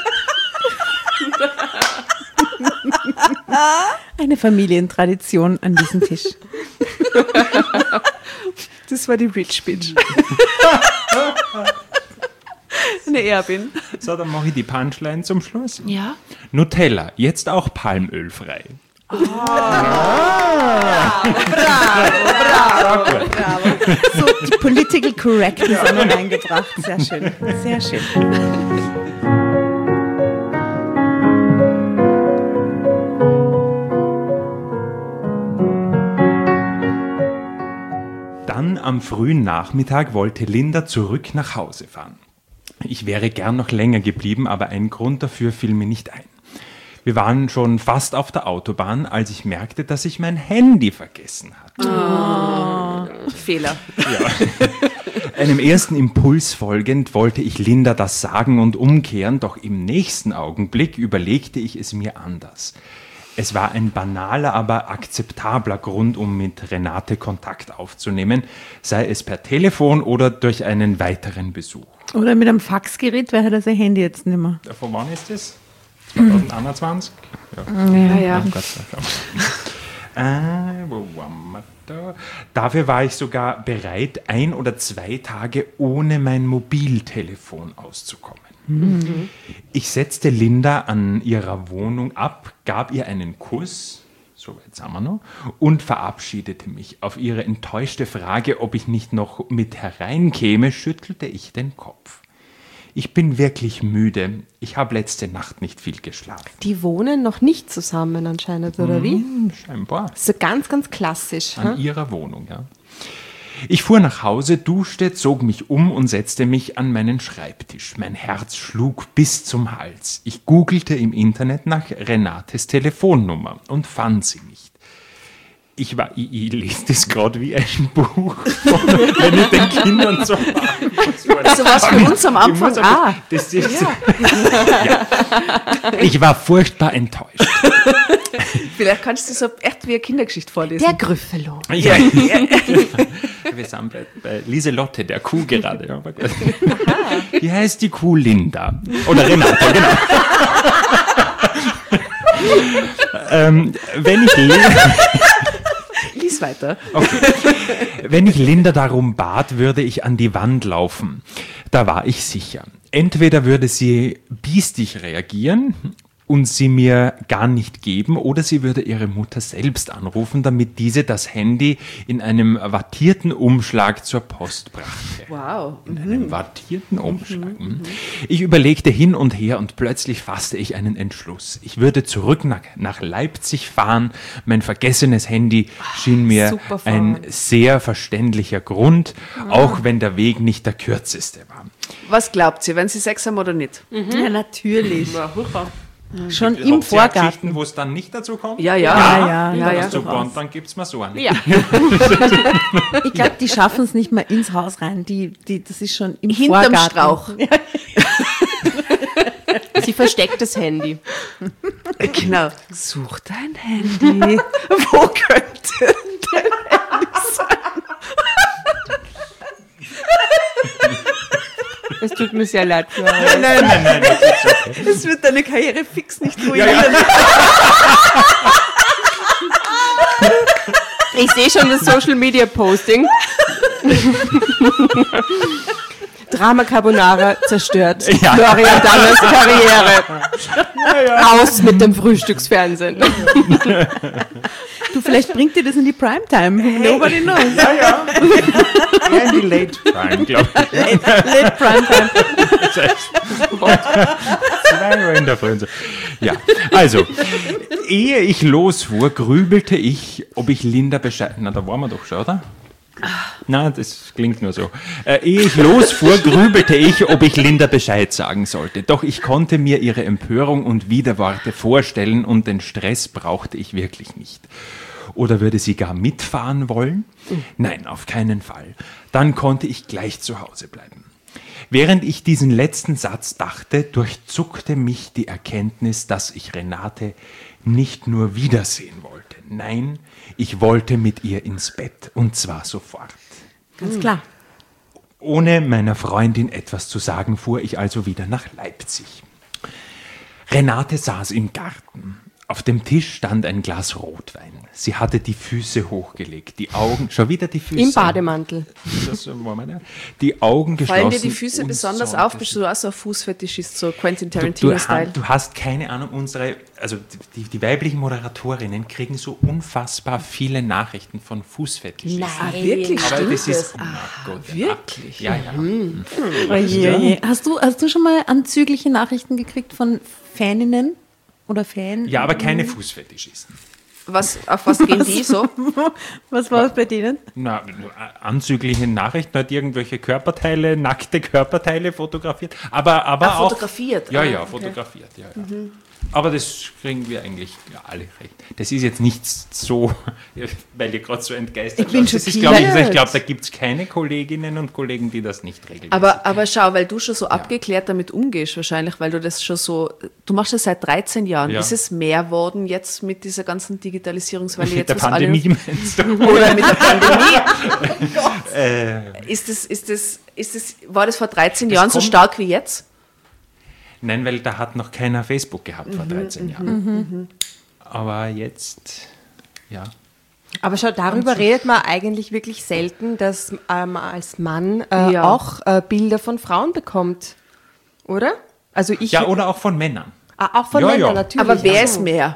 Eine Familientradition an diesem Tisch. Das war die Rich Bitch. Eine Erbin. So, dann mache ich die Punchline zum Schluss. Ja. Nutella, jetzt auch palmölfrei. So die Political Correctness auch noch eingebracht. Sehr schön. Sehr schön. Dann am frühen Nachmittag wollte Linda zurück nach Hause fahren. Ich wäre gern noch länger geblieben, aber ein Grund dafür fiel mir nicht ein. Wir waren schon fast auf der Autobahn, als ich merkte, dass ich mein Handy vergessen hatte. Fehler. Einem ersten Impuls folgend wollte ich Linda das sagen und umkehren, doch im nächsten Augenblick überlegte ich es mir anders. Es war ein banaler, aber akzeptabler Grund, um mit Renate Kontakt aufzunehmen, sei es per Telefon oder durch einen weiteren Besuch. Oder mit einem Faxgerät wäre das ein Handy jetzt nicht mehr. Von wann ist das? zwanzig einundzwanzig? Ja. Ja, ja. Oh Gott sei Dank. Äh, wo waren wir da? Dafür war ich sogar bereit, ein oder zwei Tage ohne mein Mobiltelefon auszukommen. Mhm. Ich setzte Linda an ihrer Wohnung ab, gab ihr einen Kuss, so weit sind wir noch, und verabschiedete mich. Auf ihre enttäuschte Frage, ob ich nicht noch mit hereinkäme, schüttelte ich den Kopf. Ich bin wirklich müde. Ich habe letzte Nacht nicht viel geschlafen. Die wohnen noch nicht zusammen anscheinend, oder wie? Hm, scheinbar. So ganz, ganz klassisch. An Hm? ihrer Wohnung, ja. Ich fuhr nach Hause, duschte, zog mich um und setzte mich an meinen Schreibtisch. Mein Herz schlug bis zum Hals. Ich googelte im Internet nach Renates Telefonnummer und fand sie nicht. Ich, war, ich, ich lese das gerade wie ein Buch, wenn ich den Kindern so machen muss. So was für uns am Anfang. Ah, Das ist, ja. Ich war furchtbar enttäuscht. vielleicht kannst du so echt wie eine Kindergeschichte vorlesen. Der Grüffelo. Ja. Wir sind bei, bei Lieselotte, der Kuh gerade. Ja, aber gut. Wie heißt die Kuh? Linda. Oder Renate, genau. ähm, wenn ich Lies weiter. Okay. Wenn ich Linda darum bat, würde ich an die Wand laufen. Da war ich sicher. Entweder würde sie biestig reagieren und sie mir gar nicht geben, oder sie würde ihre Mutter selbst anrufen, damit diese das Handy in einem wattierten Umschlag zur Post brachte. Wow. In einem wattierten Umschlag. Mhm. Ich überlegte hin und her und plötzlich fasste ich einen Entschluss. Ich würde zurück nach, nach Leipzig fahren. Mein vergessenes Handy schien mir super fahren. ein sehr verständlicher Grund, auch wenn der Weg nicht der kürzeste war. Was glaubt ihr, wenn sie Sex haben oder nicht? Ja, natürlich. Schon Habt im ihr Vorgarten. Geschichten, wo es dann nicht dazu kommt? Ja, ja. Ja, ja, ja, ja. Super, und dann gibt es mal so einen. Ja. Ich glaube, die schaffen es nicht mal ins Haus rein. Die, die, das ist schon im Hinterm Vorgarten. Strauch. Sie versteckt das Handy. Genau. Such dein Handy. Wo könnte dein Handy sein? Es tut mir sehr leid. Für Nein, nein, nein, nein. Das ist okay. Das wird deine Karriere fix nicht ruinieren. Ja, ja. Ich sehe schon das Social Media Posting. Drama Carbonara zerstört. Ja. Florian Danners Karriere. Aus mit dem Frühstücksfernsehen. Du, vielleicht bringt dir das in die Primetime. Nobody knows. Ja, ja. Ja, in die Late Prime, glaube ich. Late, late Primetime. Zwei Uhr in der Früh. und so. Ja, also, ehe ich losfuhr, grübelte ich, ob ich Linda Bescheid... Na, da waren wir doch schon, oder? Na, das klingt nur so. Äh, ehe ich losfuhr, grübelte ich, ob ich Linda Bescheid sagen sollte. Doch ich konnte mir ihre Empörung und Widerworte vorstellen und den Stress brauchte ich wirklich nicht. Oder würde sie gar mitfahren wollen? Nein, auf keinen Fall. Dann konnte ich gleich zu Hause bleiben. Während ich diesen letzten Satz dachte, durchzuckte mich die Erkenntnis, dass ich Renate nicht nur wiedersehen wollte. Nein, ich wollte mit ihr ins Bett, und zwar sofort. Ganz klar. Ohne meiner Freundin etwas zu sagen, fuhr ich also wieder nach Leipzig. Renate saß im Garten. Auf dem Tisch stand ein Glas Rotwein. Sie hatte die Füße hochgelegt, die Augen, schon wieder die Füße. Im Bademantel. Das war meine, die Augen geschlossen. Fallen dir die Füße und besonders sonnte auf? Bist du auch so ein Fußfetischist, so Quentin Du, du, Tarantino-Style? du hast keine Ahnung, unsere, also die, die weiblichen Moderatorinnen kriegen so unfassbar viele Nachrichten von Fußfetischisten. Ah, wirklich? Aber Stimmt das ist, das? oh mein Gott. wirklich? Ja, ja. Oje, oje. Hast du, hast du schon mal anzügliche Nachrichten gekriegt von Faninnen oder Fan? Ja, aber keine Fußfetischisten. Was, auf was gehen die so? Was war es bei denen? Na, anzügliche Nachrichten, hat irgendwelche Körperteile, nackte Körperteile fotografiert. Aber, aber Ah, auch, fotografiert? Ja, Ah, ja, okay. fotografiert. Ja, ja. Aber das kriegen wir eigentlich ja, alle recht. Das ist jetzt nicht so, weil ihr gerade so entgeistert Ich bin schaut. Das ist, glaub schockiert. ich, ich glaube, da gibt es keine Kolleginnen und Kollegen, die das nicht regeln. Aber, aber schau, weil du schon so abgeklärt damit umgehst, wahrscheinlich, weil du das schon so, du machst das seit dreizehn Jahren. Ja. Ist es mehr worden jetzt mit dieser ganzen Digitalisierungswelle? mit Jetzt der was Pandemie alle, meinst du? oder mit der Pandemie? Äh, Ist das, ist das, ist das, war das vor dreizehn Das Jahren so kommt- stark wie jetzt? Nein, weil da hat noch keiner Facebook gehabt Mhm, vor dreizehn Jahren. Aber jetzt, ja. Aber schau, darüber redet man eigentlich wirklich selten, dass ähm, als Mann äh, Ja. auch äh, Bilder von Frauen bekommt. Oder? Also ich. Ja, oder auch von Männern. Ah, auch von Ja, Männern ja. natürlich. Aber wer Ach ist so. mehr?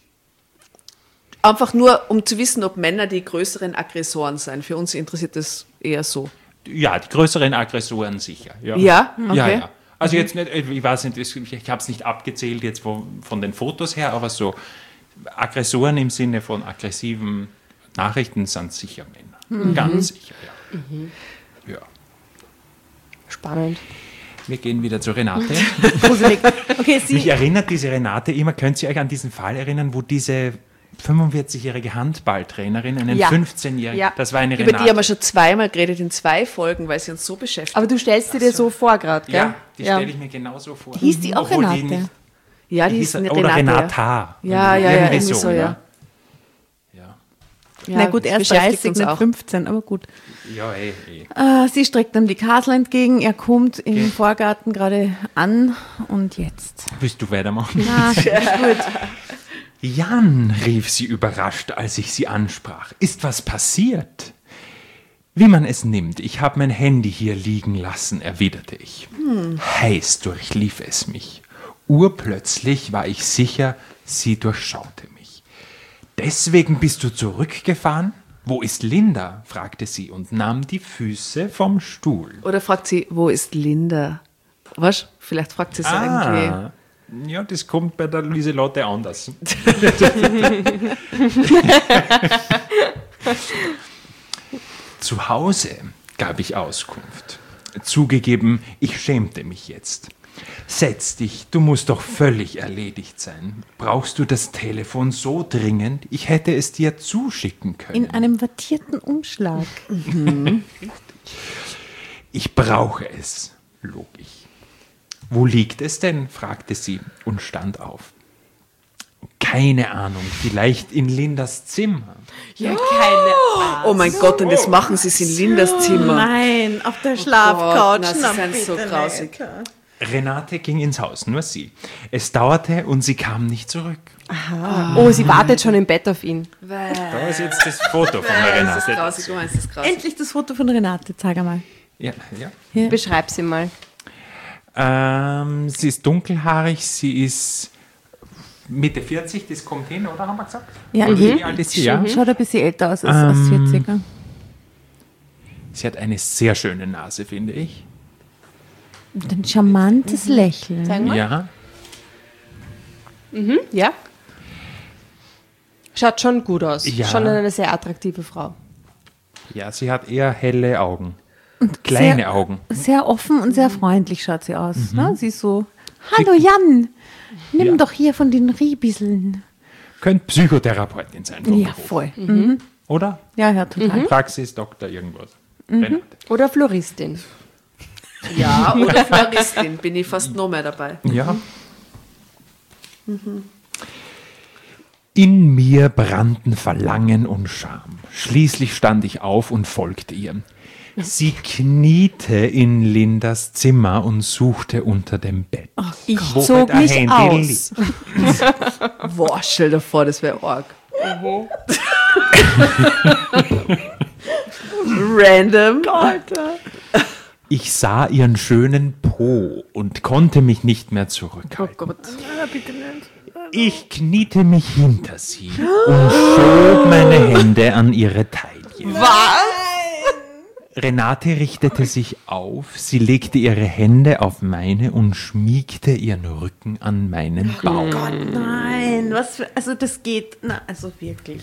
Einfach nur, um zu wissen, ob Männer die größeren Aggressoren sind. Für uns interessiert das eher so. Ja, die größeren Aggressoren sicher. Ja, Ja? ja, Okay. ja. Also jetzt nicht, ich weiß nicht, ich, ich habe es nicht abgezählt jetzt von, von den Fotos her, aber so Aggressoren im Sinne von aggressiven Nachrichten sind sicher Männer. Ganz sicher, ja. ja. Spannend. Wir gehen wieder zu Renate. Gruselig. Okay, Mich sie. erinnert diese Renate immer, könnt ihr euch an diesen Fall erinnern, wo diese fünfundvierzigjährige Handballtrainerin, einen Ja. fünfzehnjährigen, Ja. das war eine Über Renate. die haben wir schon zweimal geredet in zwei Folgen, weil sie uns so beschäftigt. Aber du stellst dir dir so vor gerade, gell? ja, die stelle ich mir genauso vor. Hieß die auch Obwohl Renate? nicht- ja, die die ist hieß- eine oder Renate. Renata. Ja, ja, ja, irgendwie so, ja. ja. Ja, Na gut, das er ist beschäftigt dreißig, uns nicht auch. fünfzehn, aber gut. Ja, eh, eh. Äh, sie streckt ihm die Kasel entgegen, er kommt im Vorgarten gerade an und jetzt. Willst du weitermachen? Ah, gut. Jan, rief sie überrascht, als ich sie ansprach. Ist was passiert? Wie man es nimmt, ich habe mein Handy hier liegen lassen, erwiderte ich. Hm. Heiß durchlief es mich. Urplötzlich war ich sicher, sie durchschaute mich. Deswegen bist du zurückgefahren? Wo ist Linda? Fragte sie und nahm die Füße vom Stuhl. Oder fragt sie, wo ist Linda? Was? Vielleicht fragt sie es irgendwie. Ah, ja, das kommt bei der Lieselotte anders. Zu Hause gab ich Auskunft. Zugegeben, ich schämte mich jetzt. Setz dich, du musst doch völlig erledigt sein. Brauchst du das Telefon so dringend? Ich hätte es dir zuschicken können. In einem wattierten Umschlag. Ich brauche es, log ich. Wo liegt es denn? Fragte sie und stand auf. Keine Ahnung, vielleicht in Lindas Zimmer. Ja, keine Ahnung. Oh mein Gott, und das machen sie es in Lindas Zimmer. Nein, auf der Gott, Schlafcouch. na, sie Na, sind so bitte grausig. nicht. Renate ging ins Haus, nur sie. Es dauerte und sie kam nicht zurück. Oh, sie wartet schon im Bett auf ihn. Da ist jetzt das Foto von der Das ist Renate. grausig, du meinst das grausig. Endlich das Foto von Renate, zeig einmal. Ja, ja. Beschreib sie mal. Ähm, sie ist dunkelhaarig, sie ist Mitte vierzig, das kommt hin, oder haben wir gesagt? Ja, Oder mhm. wie alt ist sie? Ja? Schaut ein bisschen älter aus als, als Ähm, vierziger. Sie hat eine sehr schöne Nase, finde ich. Und ein charmantes Lächeln. Zeig mal. Ja. Ja. Schaut schon gut aus. Ja. Schon eine sehr attraktive Frau. Ja, sie hat eher helle Augen. Kleine sehr, Augen. Sehr offen und sehr freundlich schaut sie aus. Ne? Sie ist so, hallo Jan, nimm Ja. doch hier von den Riebisseln. Könnte Psychotherapeutin sein. vom Ja, Beruf. voll. Mhm. Oder? Ja, ja, total. Praxis, Doktor, irgendwas. Renate. Oder Floristin. Ja, oder Floristin, bin ich fast noch mehr dabei. Ja. In mir brannten Verlangen und Scham. Schließlich stand ich auf und folgte ihr. Sie kniete in Lindas Zimmer und suchte unter dem Bett. Ich Wo zog hat ein mich Handy aus. liegt. Boah, stell dir vor, das wäre arg. Random. Ich sah ihren schönen Po und konnte mich nicht mehr Oh zurückhalten. Gott. Ich kniete mich hinter sie und schob meine Hände an ihre Taille. Renate richtete sich auf, sie legte ihre Hände auf meine und schmiegte ihren Rücken an meinen Bauch. Nein, was für, also das geht, na, also wirklich.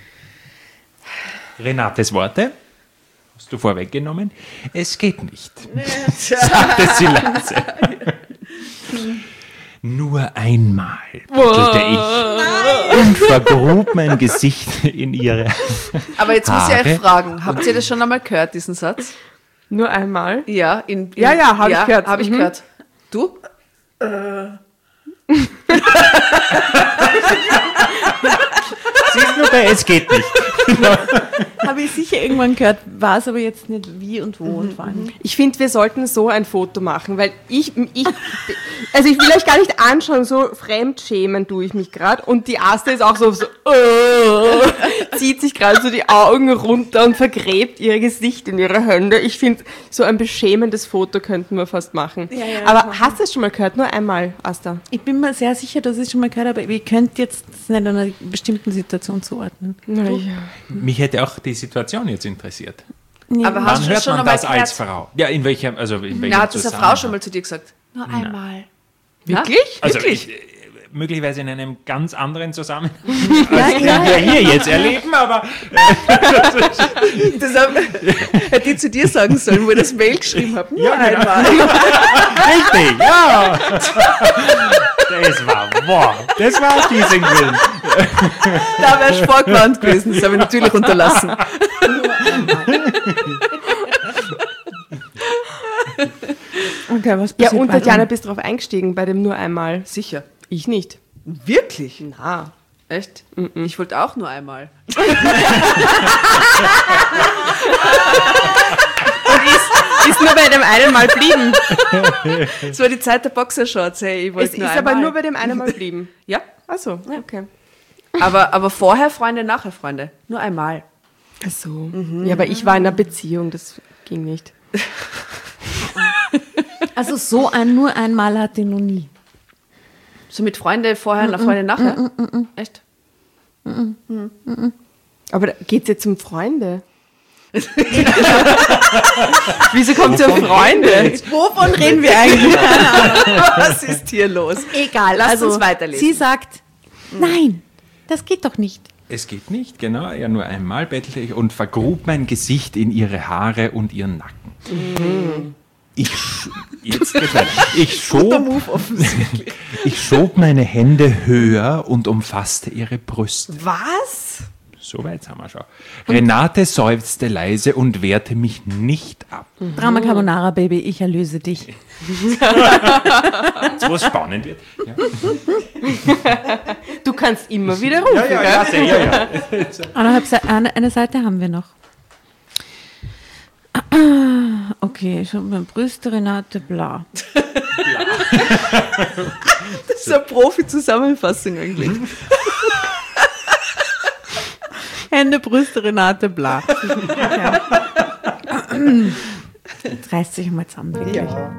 Renates Worte hast du vorweggenommen. Es geht nicht, sagte sie leise. Nur einmal, bettelte ich und vergrub mein Gesicht in ihre Aber jetzt muss ich Haare. euch fragen, habt ihr das schon einmal gehört, diesen Satz? Nur einmal. Ja, in, in, Ja, ja, hab ich gehört. Habe ich Mhm. gehört. Du? Siehst du, bei es geht nicht. Habe ich sicher irgendwann gehört, weiß aber jetzt nicht wie und wo und wann. Ich finde, wir sollten so ein Foto machen, weil ich, ich also ich will euch gar nicht anschauen, so fremdschämen tue ich mich gerade und die Asta ist auch so, so äh, zieht sich gerade so die Augen runter und vergräbt ihr Gesicht in ihre Hände. Ich finde, so ein beschämendes Foto könnten wir fast machen. Ja, ja, aber machen. hast du es schon mal gehört? Nur einmal, Asta. Ich bin mir sehr sicher, dass ich es schon mal gehört habe, aber ihr könnt jetzt das nicht einer bestimmten Situation zuordnen. Naja. Mich hätte auch die Situation jetzt interessiert. Aber Wann hast du das hört schon man einmal das als gehört? Frau? Ja, in welchem, also in welchem Na, hat das eine Frau Zusammenhang? schon mal zu dir gesagt? Nur einmal. Wirklich? Also Wirklich? ich, äh, möglicherweise in einem ganz anderen Zusammenhang, als den wir hier jetzt erleben, aber Das hab- hätte ich zu dir sagen sollen, wo ich das Mail geschrieben habe. Nur Ja, genau. einmal. richtig, ja. Das war, boah, das war Teasing Willen. Da wärst du vorgewarnt gewesen. Das habe ich natürlich unterlassen. Okay, was Ja, passiert und weiter? Tatjana, bist drauf eingestiegen bei dem nur einmal. Sicher. Ich nicht. Wirklich? Na. Echt? Ich wollte auch nur einmal. Ist nur bei dem einen Mal blieben. Das war die Zeit der Boxershorts. Hey, ich Es wollte ist nur aber einmal. nur bei dem einen Mal blieben. Ja, Achso, okay. aber, aber vorher Freunde, nachher Freunde. Nur einmal. Ach so. Ja, aber ich war in einer Beziehung, das ging nicht. Also so ein nur einmal hatte ich noch nie. So mit Freunde vorher, nach Freunde nachher. Echt? Aber da geht's jetzt um Freunde? Wieso kommt es um Freunde? Wovon reden wir eigentlich? Keine Ahnung. Was ist hier los? Egal, Lasst also uns weiterlesen. sie sagt, nein, das geht doch nicht. Es geht nicht, genau. Ja, nur einmal bettelte ich und vergrub mein Gesicht in ihre Haare und ihren Nacken. Ich, sch- jetzt geht's weiter. ich, schob, ich schob meine Hände höher und umfasste ihre Brüste. Was? So weit sind wir schon. Renate seufzte leise und wehrte mich nicht ab. Drama Carbonara, Baby, ich erlöse dich. Jetzt, wo es spannend wird. Ja. Du kannst immer wieder rufen, Ja, ja, ja, sehr, ja, ja. Eineinhalb Se- eine, eine Seite haben wir noch. Okay, ich habe meine Brüste, Renate, bla. Das ist eine Profi-Zusammenfassung eigentlich. Hände, Brüste, Renate, bla. Okay. Jetzt reißt sich mal zusammen, wirklich. Ja.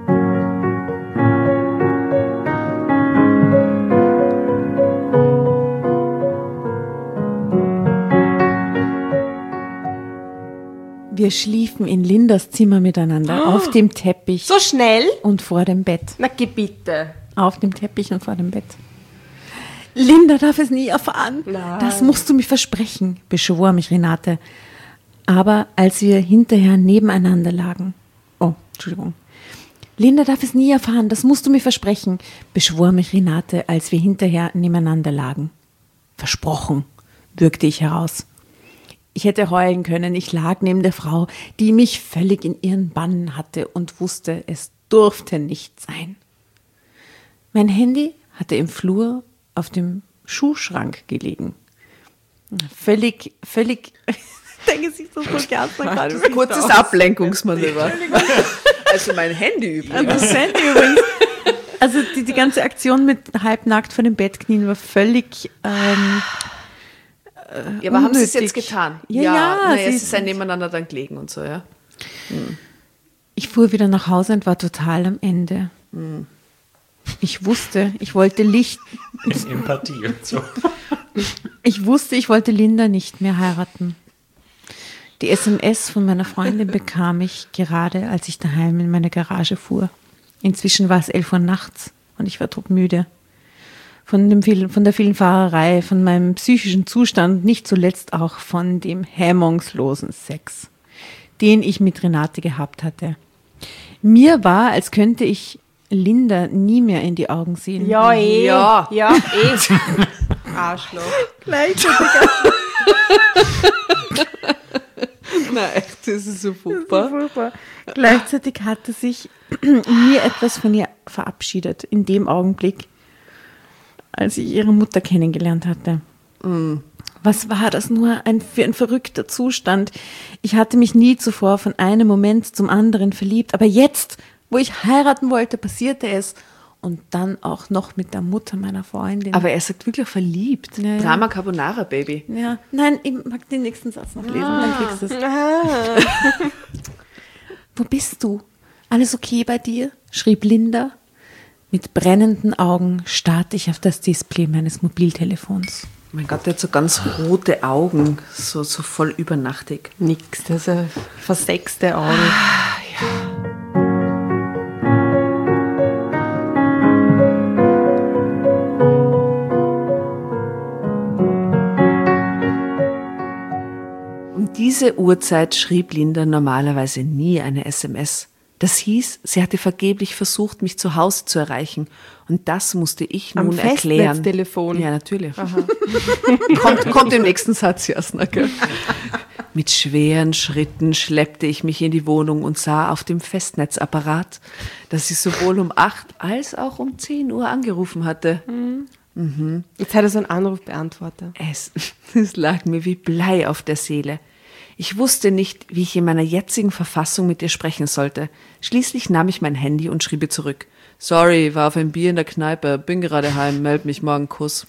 Wir schliefen in Lindas Zimmer miteinander, Oh. auf dem Teppich So schnell? und vor dem Bett. Na, geh bitte. Auf dem Teppich und vor dem Bett. Linda darf es nie erfahren. Nein. Das musst du mir versprechen, beschwor mich Renate. Aber als wir hinterher nebeneinander lagen, oh, Entschuldigung. Linda darf es nie erfahren, das musst du mir versprechen, beschwor mich Renate, als wir hinterher nebeneinander lagen. Versprochen, würgte ich heraus. Ich hätte heulen können, ich lag neben der Frau, die mich völlig in ihren Bann hatte und wusste, es durfte nicht sein. Mein Handy hatte im Flur auf dem Schuhschrank gelegen. Völlig, völlig, denke sich das so gerade. Kurzes Ablenkungsmanöver. Also mein Handy übrigens. Das Handy übrigens. Also die, die ganze Aktion mit halbnackt vor dem Bett knien war völlig ähm, Ja, aber haben Sie es unnötig. jetzt getan? Ja, ja, Naja, sie sie ist- ist ein nebeneinander dann gelegen und so, ja. Ich fuhr wieder nach Hause und war total am Ende. Ich wusste, ich wollte Licht, Empathie und so. ich wusste, ich wollte Linda nicht mehr heiraten. Die S M S von meiner Freundin bekam ich gerade, als ich daheim in meine Garage fuhr. Inzwischen war es elf Uhr nachts und ich war todmüde. Von, dem vielen, von der vielen Fahrerei, von meinem psychischen Zustand, nicht zuletzt auch von dem hemmungslosen Sex, den ich mit Renate gehabt hatte. Mir war, als könnte ich Linda nie mehr in die Augen sehen. Ja, eh. Ja. Ja, eh. Arschloch. Gleichzeitig, Nein, echt, das ist so furchtbar. furchtbar. Gleichzeitig hatte sich in mir etwas von ihr verabschiedet, in dem Augenblick, als ich ihre Mutter kennengelernt hatte. Was war das nur ein, für ein verrückter Zustand? Ich hatte mich nie zuvor von einem Moment zum anderen verliebt, aber jetzt, wo ich heiraten wollte, passierte es. Und dann auch noch mit der Mutter meiner Freundin. Aber er sagt wirklich verliebt. Ja, ja. Drama Carbonara, Baby. ja, nein, ich mag den nächsten Satz noch lesen, dann kriegst du es. Ah. Wo bist du? Alles okay bei dir? Schrieb Linda. Mit brennenden Augen starrte ich auf das Display meines Mobiltelefons. Mein Gott, der hat so ganz rote Augen, so, so voll übernachtig. Nix, das ist ein versexte Augen. Um diese Uhrzeit schrieb Linda normalerweise nie eine S M S. Das hieß, sie hatte vergeblich versucht, mich zu Hause zu erreichen. Und das musste ich Am nun erklären. Festnetztelefon. Ja, natürlich. kommt, kommt im nächsten Satz, Jasna. Gell? Mit schweren Schritten schleppte ich mich in die Wohnung und sah auf dem Festnetzapparat, dass sie sowohl um acht als auch um zehn Uhr angerufen hatte. Jetzt hat er so einen Anruf beantwortet. Es, es lag mir wie Blei auf der Seele. Ich wusste nicht, wie ich in meiner jetzigen Verfassung mit ihr sprechen sollte. Schließlich nahm ich mein Handy und schrieb ihr zurück. Sorry, war auf ein Bier in der Kneipe, bin gerade heim, meld mich morgen, Kuss.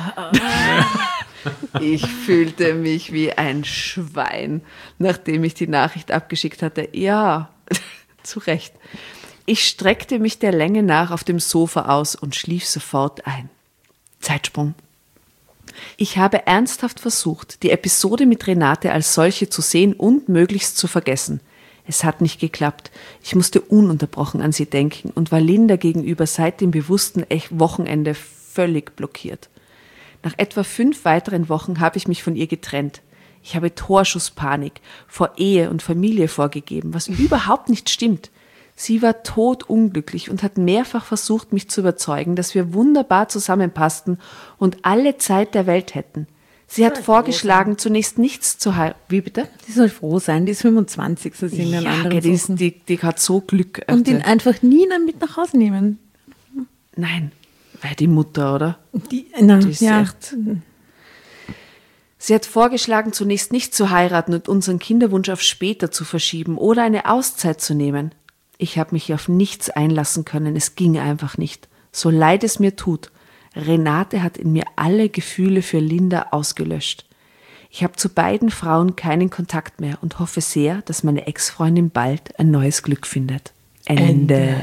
Ich fühlte mich wie ein Schwein, nachdem ich die Nachricht abgeschickt hatte. Ja, zu Recht. Ich streckte mich der Länge nach auf dem Sofa aus und schlief sofort ein. Zeitsprung. Ich habe ernsthaft versucht, die Episode mit Renate als solche zu sehen und möglichst zu vergessen. Es hat nicht geklappt. Ich musste ununterbrochen an sie denken und war Linda gegenüber seit dem bewussten Wochenende völlig blockiert. Nach etwa fünf weiteren Wochen habe ich mich von ihr getrennt. Ich habe Torschusspanik vor Ehe und Familie vorgegeben, was überhaupt nicht stimmt. Sie war todunglücklich und hat mehrfach versucht, mich zu überzeugen, dass wir wunderbar zusammenpassten und alle Zeit der Welt hätten. Sie hat vorgeschlagen, zunächst nichts zu heiraten. Wie bitte? Die soll froh sein, die ist fünfundzwanzig, so sind ja, gell, die, ist, die, die hat so Glück. Und ihn einfach nie dann mit nach Hause nehmen. Nein, weil die Mutter, oder? Die, na, Die ist ja. echt... Sie hat vorgeschlagen, zunächst nicht zu heiraten und unseren Kinderwunsch auf später zu verschieben oder eine Auszeit zu nehmen. Ich habe mich auf nichts einlassen können, es ging einfach nicht. So leid es mir tut, Renate hat in mir alle Gefühle für Linda ausgelöscht. Ich habe zu beiden Frauen keinen Kontakt mehr und hoffe sehr, dass meine Ex-Freundin bald ein neues Glück findet. Ende. Ende.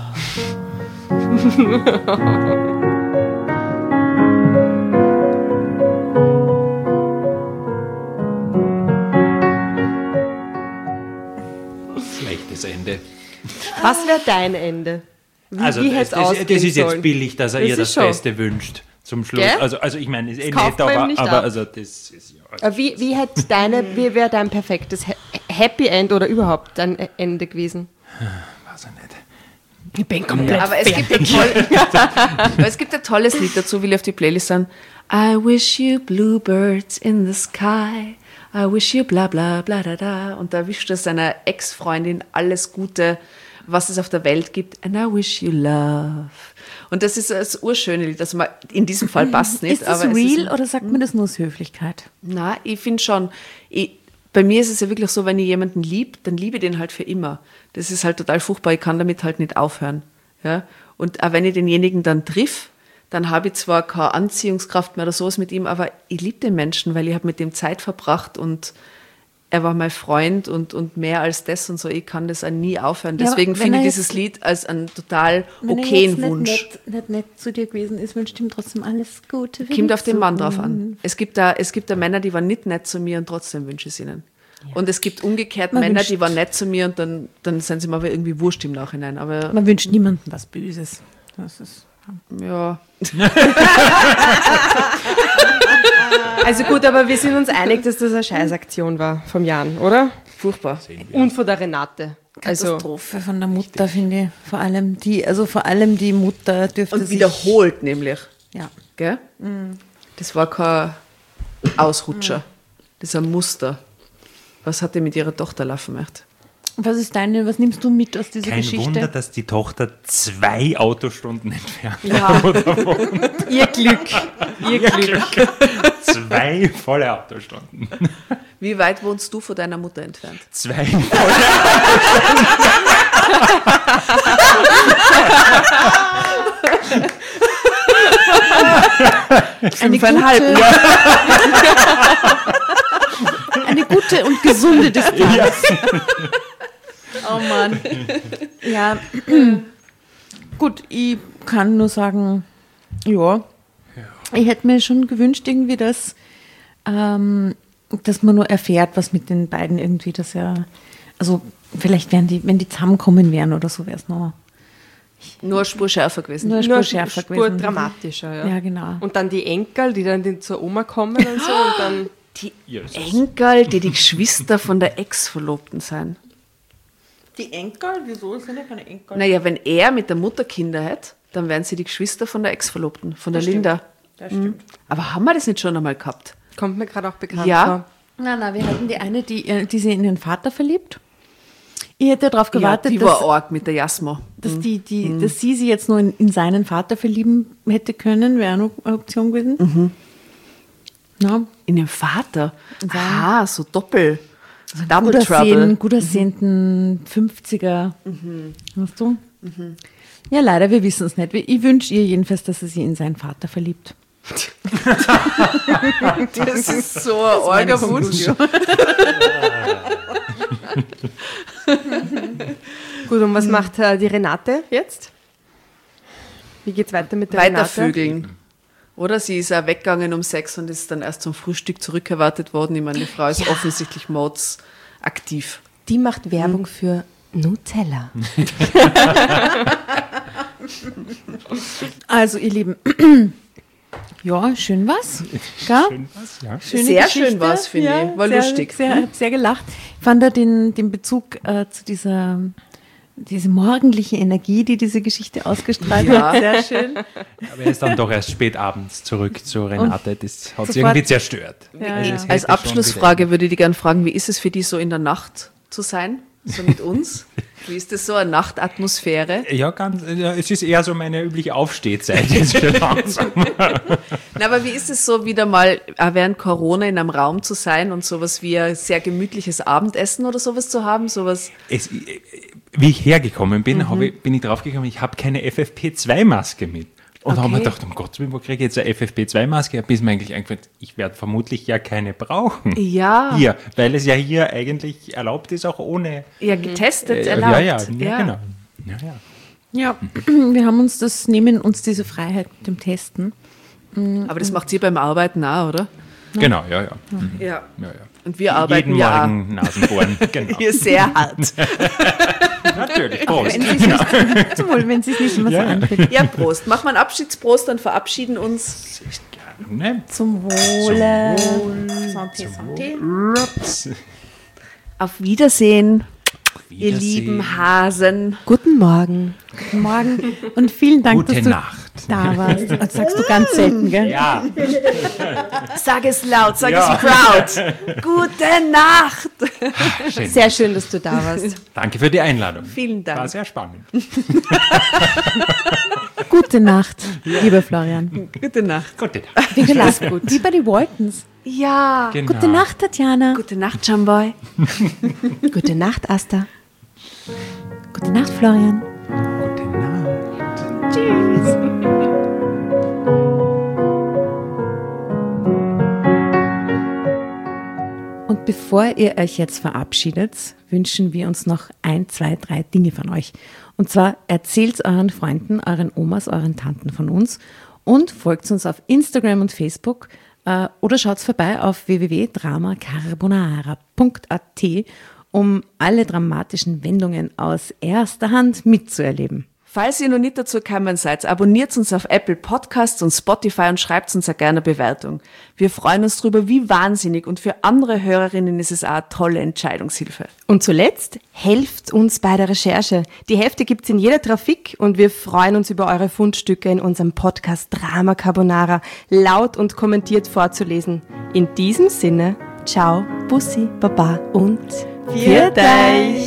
Schlechtes Ende. Was wäre dein Ende? Wie, Also wie das, hätte es das, ausgehen das ist jetzt sollen? billig, dass er Das ihr ist das schon. Beste wünscht zum Schluss. Gell? Also, also ich meine, ist eh kauft nett, man ihm aber, nicht aber ab. also das ist ja... Aber Wie, wie hätte deine, wie wäre dein perfektes Ha- Happy End oder überhaupt dein Ende gewesen? Weiß ich nicht. Ich bin komplett Aber es gibt, ein toll, aber es gibt ein tolles Lied dazu, will ich auf die Playlist sagen. I wish you bluebirds in the sky. I wish you bla bla bla da da. Und da wischt er seiner Ex-Freundin alles Gute, was es auf der Welt gibt. And I wish you love. Und das ist das urschöne Lied. Also in diesem Fall passt es nicht. Ist das aber real es ist, oder sagt man das nur aus Höflichkeit? na, ich finde schon, ich, bei mir ist es ja wirklich so, wenn ich jemanden liebe, dann liebe ich den halt für immer. Das ist halt total furchtbar, ich kann damit halt nicht aufhören. Ja? Und auch wenn ich denjenigen dann triff, dann habe ich zwar keine Anziehungskraft mehr oder sowas mit ihm, aber ich liebe den Menschen, weil ich habe mit dem Zeit verbracht und er war mein Freund und, und mehr als das und so, ich kann das auch nie aufhören. Ja, Deswegen wenn finde ich er dieses jetzt- Lied als einen total Wenn er okayen jetzt nicht Wunsch. Nett, nicht nett zu dir gewesen ist, wünscht ihm trotzdem alles Gute. Kommt auf den Mann drauf Mhm. an. Es gibt da, es gibt da Männer, die waren nicht nett zu mir und trotzdem wünsche ich es ihnen. Und es gibt umgekehrt Man Männer, wünscht- die waren nett zu mir und dann, dann sind sie mir aber irgendwie wurscht im Nachhinein. Aber Man wünscht niemandem was Böses. Das ist, ja, Also gut, aber wir sind uns einig, dass das eine Scheißaktion war vom Jan, oder? furchtbar. Und von der Renate. Also Katastrophe von der Mutter, finde ich. Vor allem die, also vor allem die Mutter dürfte Und sich... wiederholt nämlich. Ja. Gell? Das war kein Ausrutscher. Das ist ein Muster. Was hat die mit ihrer Tochter laufen gemacht? Was ist deine, was nimmst du mit aus dieser Kein Geschichte? Wunder, dass die Tochter zwei Autostunden entfernt Ja. ihr Glück. Ihr Glück. Zwei volle Autostunden. Wie weit wohnst du von deiner Mutter entfernt? Zwei Eine gute, eine gute und gesunde Distanz. Oh Mann. Ja, gut, ich kann nur sagen, ja, ich hätte mir schon gewünscht irgendwie, dass, ähm, dass man nur erfährt, was mit den beiden irgendwie, dass ja, also vielleicht wären die, wenn die zusammenkommen wären oder so, wäre es noch Nur eine Spur schärfer gewesen. nur eine Nur Spur schärfer Spur gewesen. dramatischer, ja. Ja, genau. Und dann die Enkel, die dann zur Oma kommen und so und dann... Die Jesus. Enkel, die die Geschwister von der Ex-Verlobten sein. Die Enkel? Wieso sind ja keine Enkel? Naja, wenn er mit der Mutter Kinder hat, dann wären sie die Geschwister von der Ex-Verlobten, von der Linda. Das stimmt. Aber haben wir das nicht schon einmal gehabt? Kommt mir gerade auch bekannt Ja. vor. Nein, nein, wir hatten die eine, die, äh, die sich in ihren Vater verliebt. Ich hätte darauf gewartet, ja, die dass, war arg mit der Jasmo. dass, die, die, dass sie sich jetzt nur in, in seinen Vater verlieben hätte können, wäre noch eine Option gewesen. Mhm. Ja, In den Vater? Ah, so Doppel. Also Double gut Trouble. aussehen, gut aussehenden fünfziger. Weißt du? Ja, leider, wir wissen es nicht. Ich wünsche ihr jedenfalls, dass sie sich in seinen Vater verliebt. Das ist so ein arger Wunsch. Gut, und was macht äh, die Renate jetzt? Wie geht's weiter mit der Renate? Weitervögeln. Oder sie ist auch weggegangen um sechs und ist dann erst zum Frühstück zurückerwartet worden. Ich meine, die Frau ist offensichtlich Mods aktiv. Die macht Werbung für Nutella. Also, ihr Lieben, ja, schön was. Gell? Schön was, ja. Schöne Sehr Geschichte. schön war's, finde ich. War sehr, lustig. Sehr, hab sehr gelacht. Ich fand da den, den Bezug äh, zu dieser diese morgendliche Energie, die diese Geschichte ausgestrahlt Ja. hat. Sehr schön. Aber er ist dann doch erst spät abends zurück zu Renate. Das hat sie sofort- irgendwie zerstört. Ja, Also ja. es hätte Als schon Abschlussfrage würde ich dich gerne fragen, wie ist es für dich so in der Nacht zu sein, so mit uns? Wie ist das so, eine Nachtatmosphäre? wieder- Ja, ganz, ja, es ist eher so meine übliche Aufstehzeit jetzt für langsam. Na, aber wie ist es so, wieder mal auch während Corona in einem Raum zu sein und sowas wie ein sehr gemütliches Abendessen oder sowas zu haben? Sowas? Es, wie ich hergekommen bin, Mhm. habe ich, bin ich draufgekommen, ich habe keine F F P zwei Maske mit. Und da haben wir Okay. gedacht, um Gottes Willen, wo kriege ich jetzt eine F F P zwei Maske? Bis mir eigentlich eingefallen, ich werde vermutlich ja keine brauchen. Ja. Hier, weil es ja hier eigentlich erlaubt ist, auch ohne. Ja, getestet, Äh, erlaubt. ja, ja, ja, genau. Ja, ja. Ja, wir haben uns das, nehmen uns diese Freiheit mit dem Testen. Aber das macht ihr beim Arbeiten auch, oder? Genau, ja, ja. Mhm. Ja. ja, ja. Und wir arbeiten Jeden ja Morgen Nasenbohren, genau. auch. Hier sehr hart. Natürlich, Prost. Wenn sie es zum Wohl, wenn sie es nicht immer Ja. so anfühlt. Ja, Prost. Machen wir einen Abschiedsprost, dann verabschieden uns. Ne? Zum Wohle. Santé, Santé. Auf Wiedersehen, ihr Wiedersehen. lieben Hasen. Guten Morgen. Guten Morgen und vielen Dank, Gute dass du Nacht. da warst. Das sagst du ganz selten, gell? Ja, Sag es laut, sag Ja. es proud. Gute Nacht. schön. Sehr schön, dass du da warst. Danke für die Einladung. Vielen Dank. War sehr spannend. Gute Nacht, lieber Florian. Gute Nacht. Gute Nacht. Wie gelassen. Wie bei den Waltons. Ja. Genau. Gute Nacht, Tatjana. Gute Nacht, Jamboy. Gute Nacht, Asta. Gute Nacht, Florian. Gute Nacht. Und bevor ihr euch jetzt verabschiedet, wünschen wir uns noch ein, zwei, drei Dinge von euch. Und zwar erzählt euren Freunden, euren Omas, euren Tanten von uns und folgt uns auf Instagram und Facebook äh, oder schaut vorbei auf w w w punkt drama carbonara punkt a t, um alle dramatischen Wendungen aus erster Hand mitzuerleben. Falls ihr noch nicht dazu gekommen seid, abonniert uns auf Apple Podcasts und Spotify und schreibt uns auch gerne eine Bewertung. Wir freuen uns drüber wie wahnsinnig und für andere Hörerinnen ist es auch eine tolle Entscheidungshilfe. Und zuletzt, helft uns bei der Recherche. Die Hefte gibt's in jeder Trafik und wir freuen uns über eure Fundstücke in unserem Podcast Drama Carbonara laut und kommentiert vorzulesen. In diesem Sinne, ciao, Bussi, Baba und Viert euch!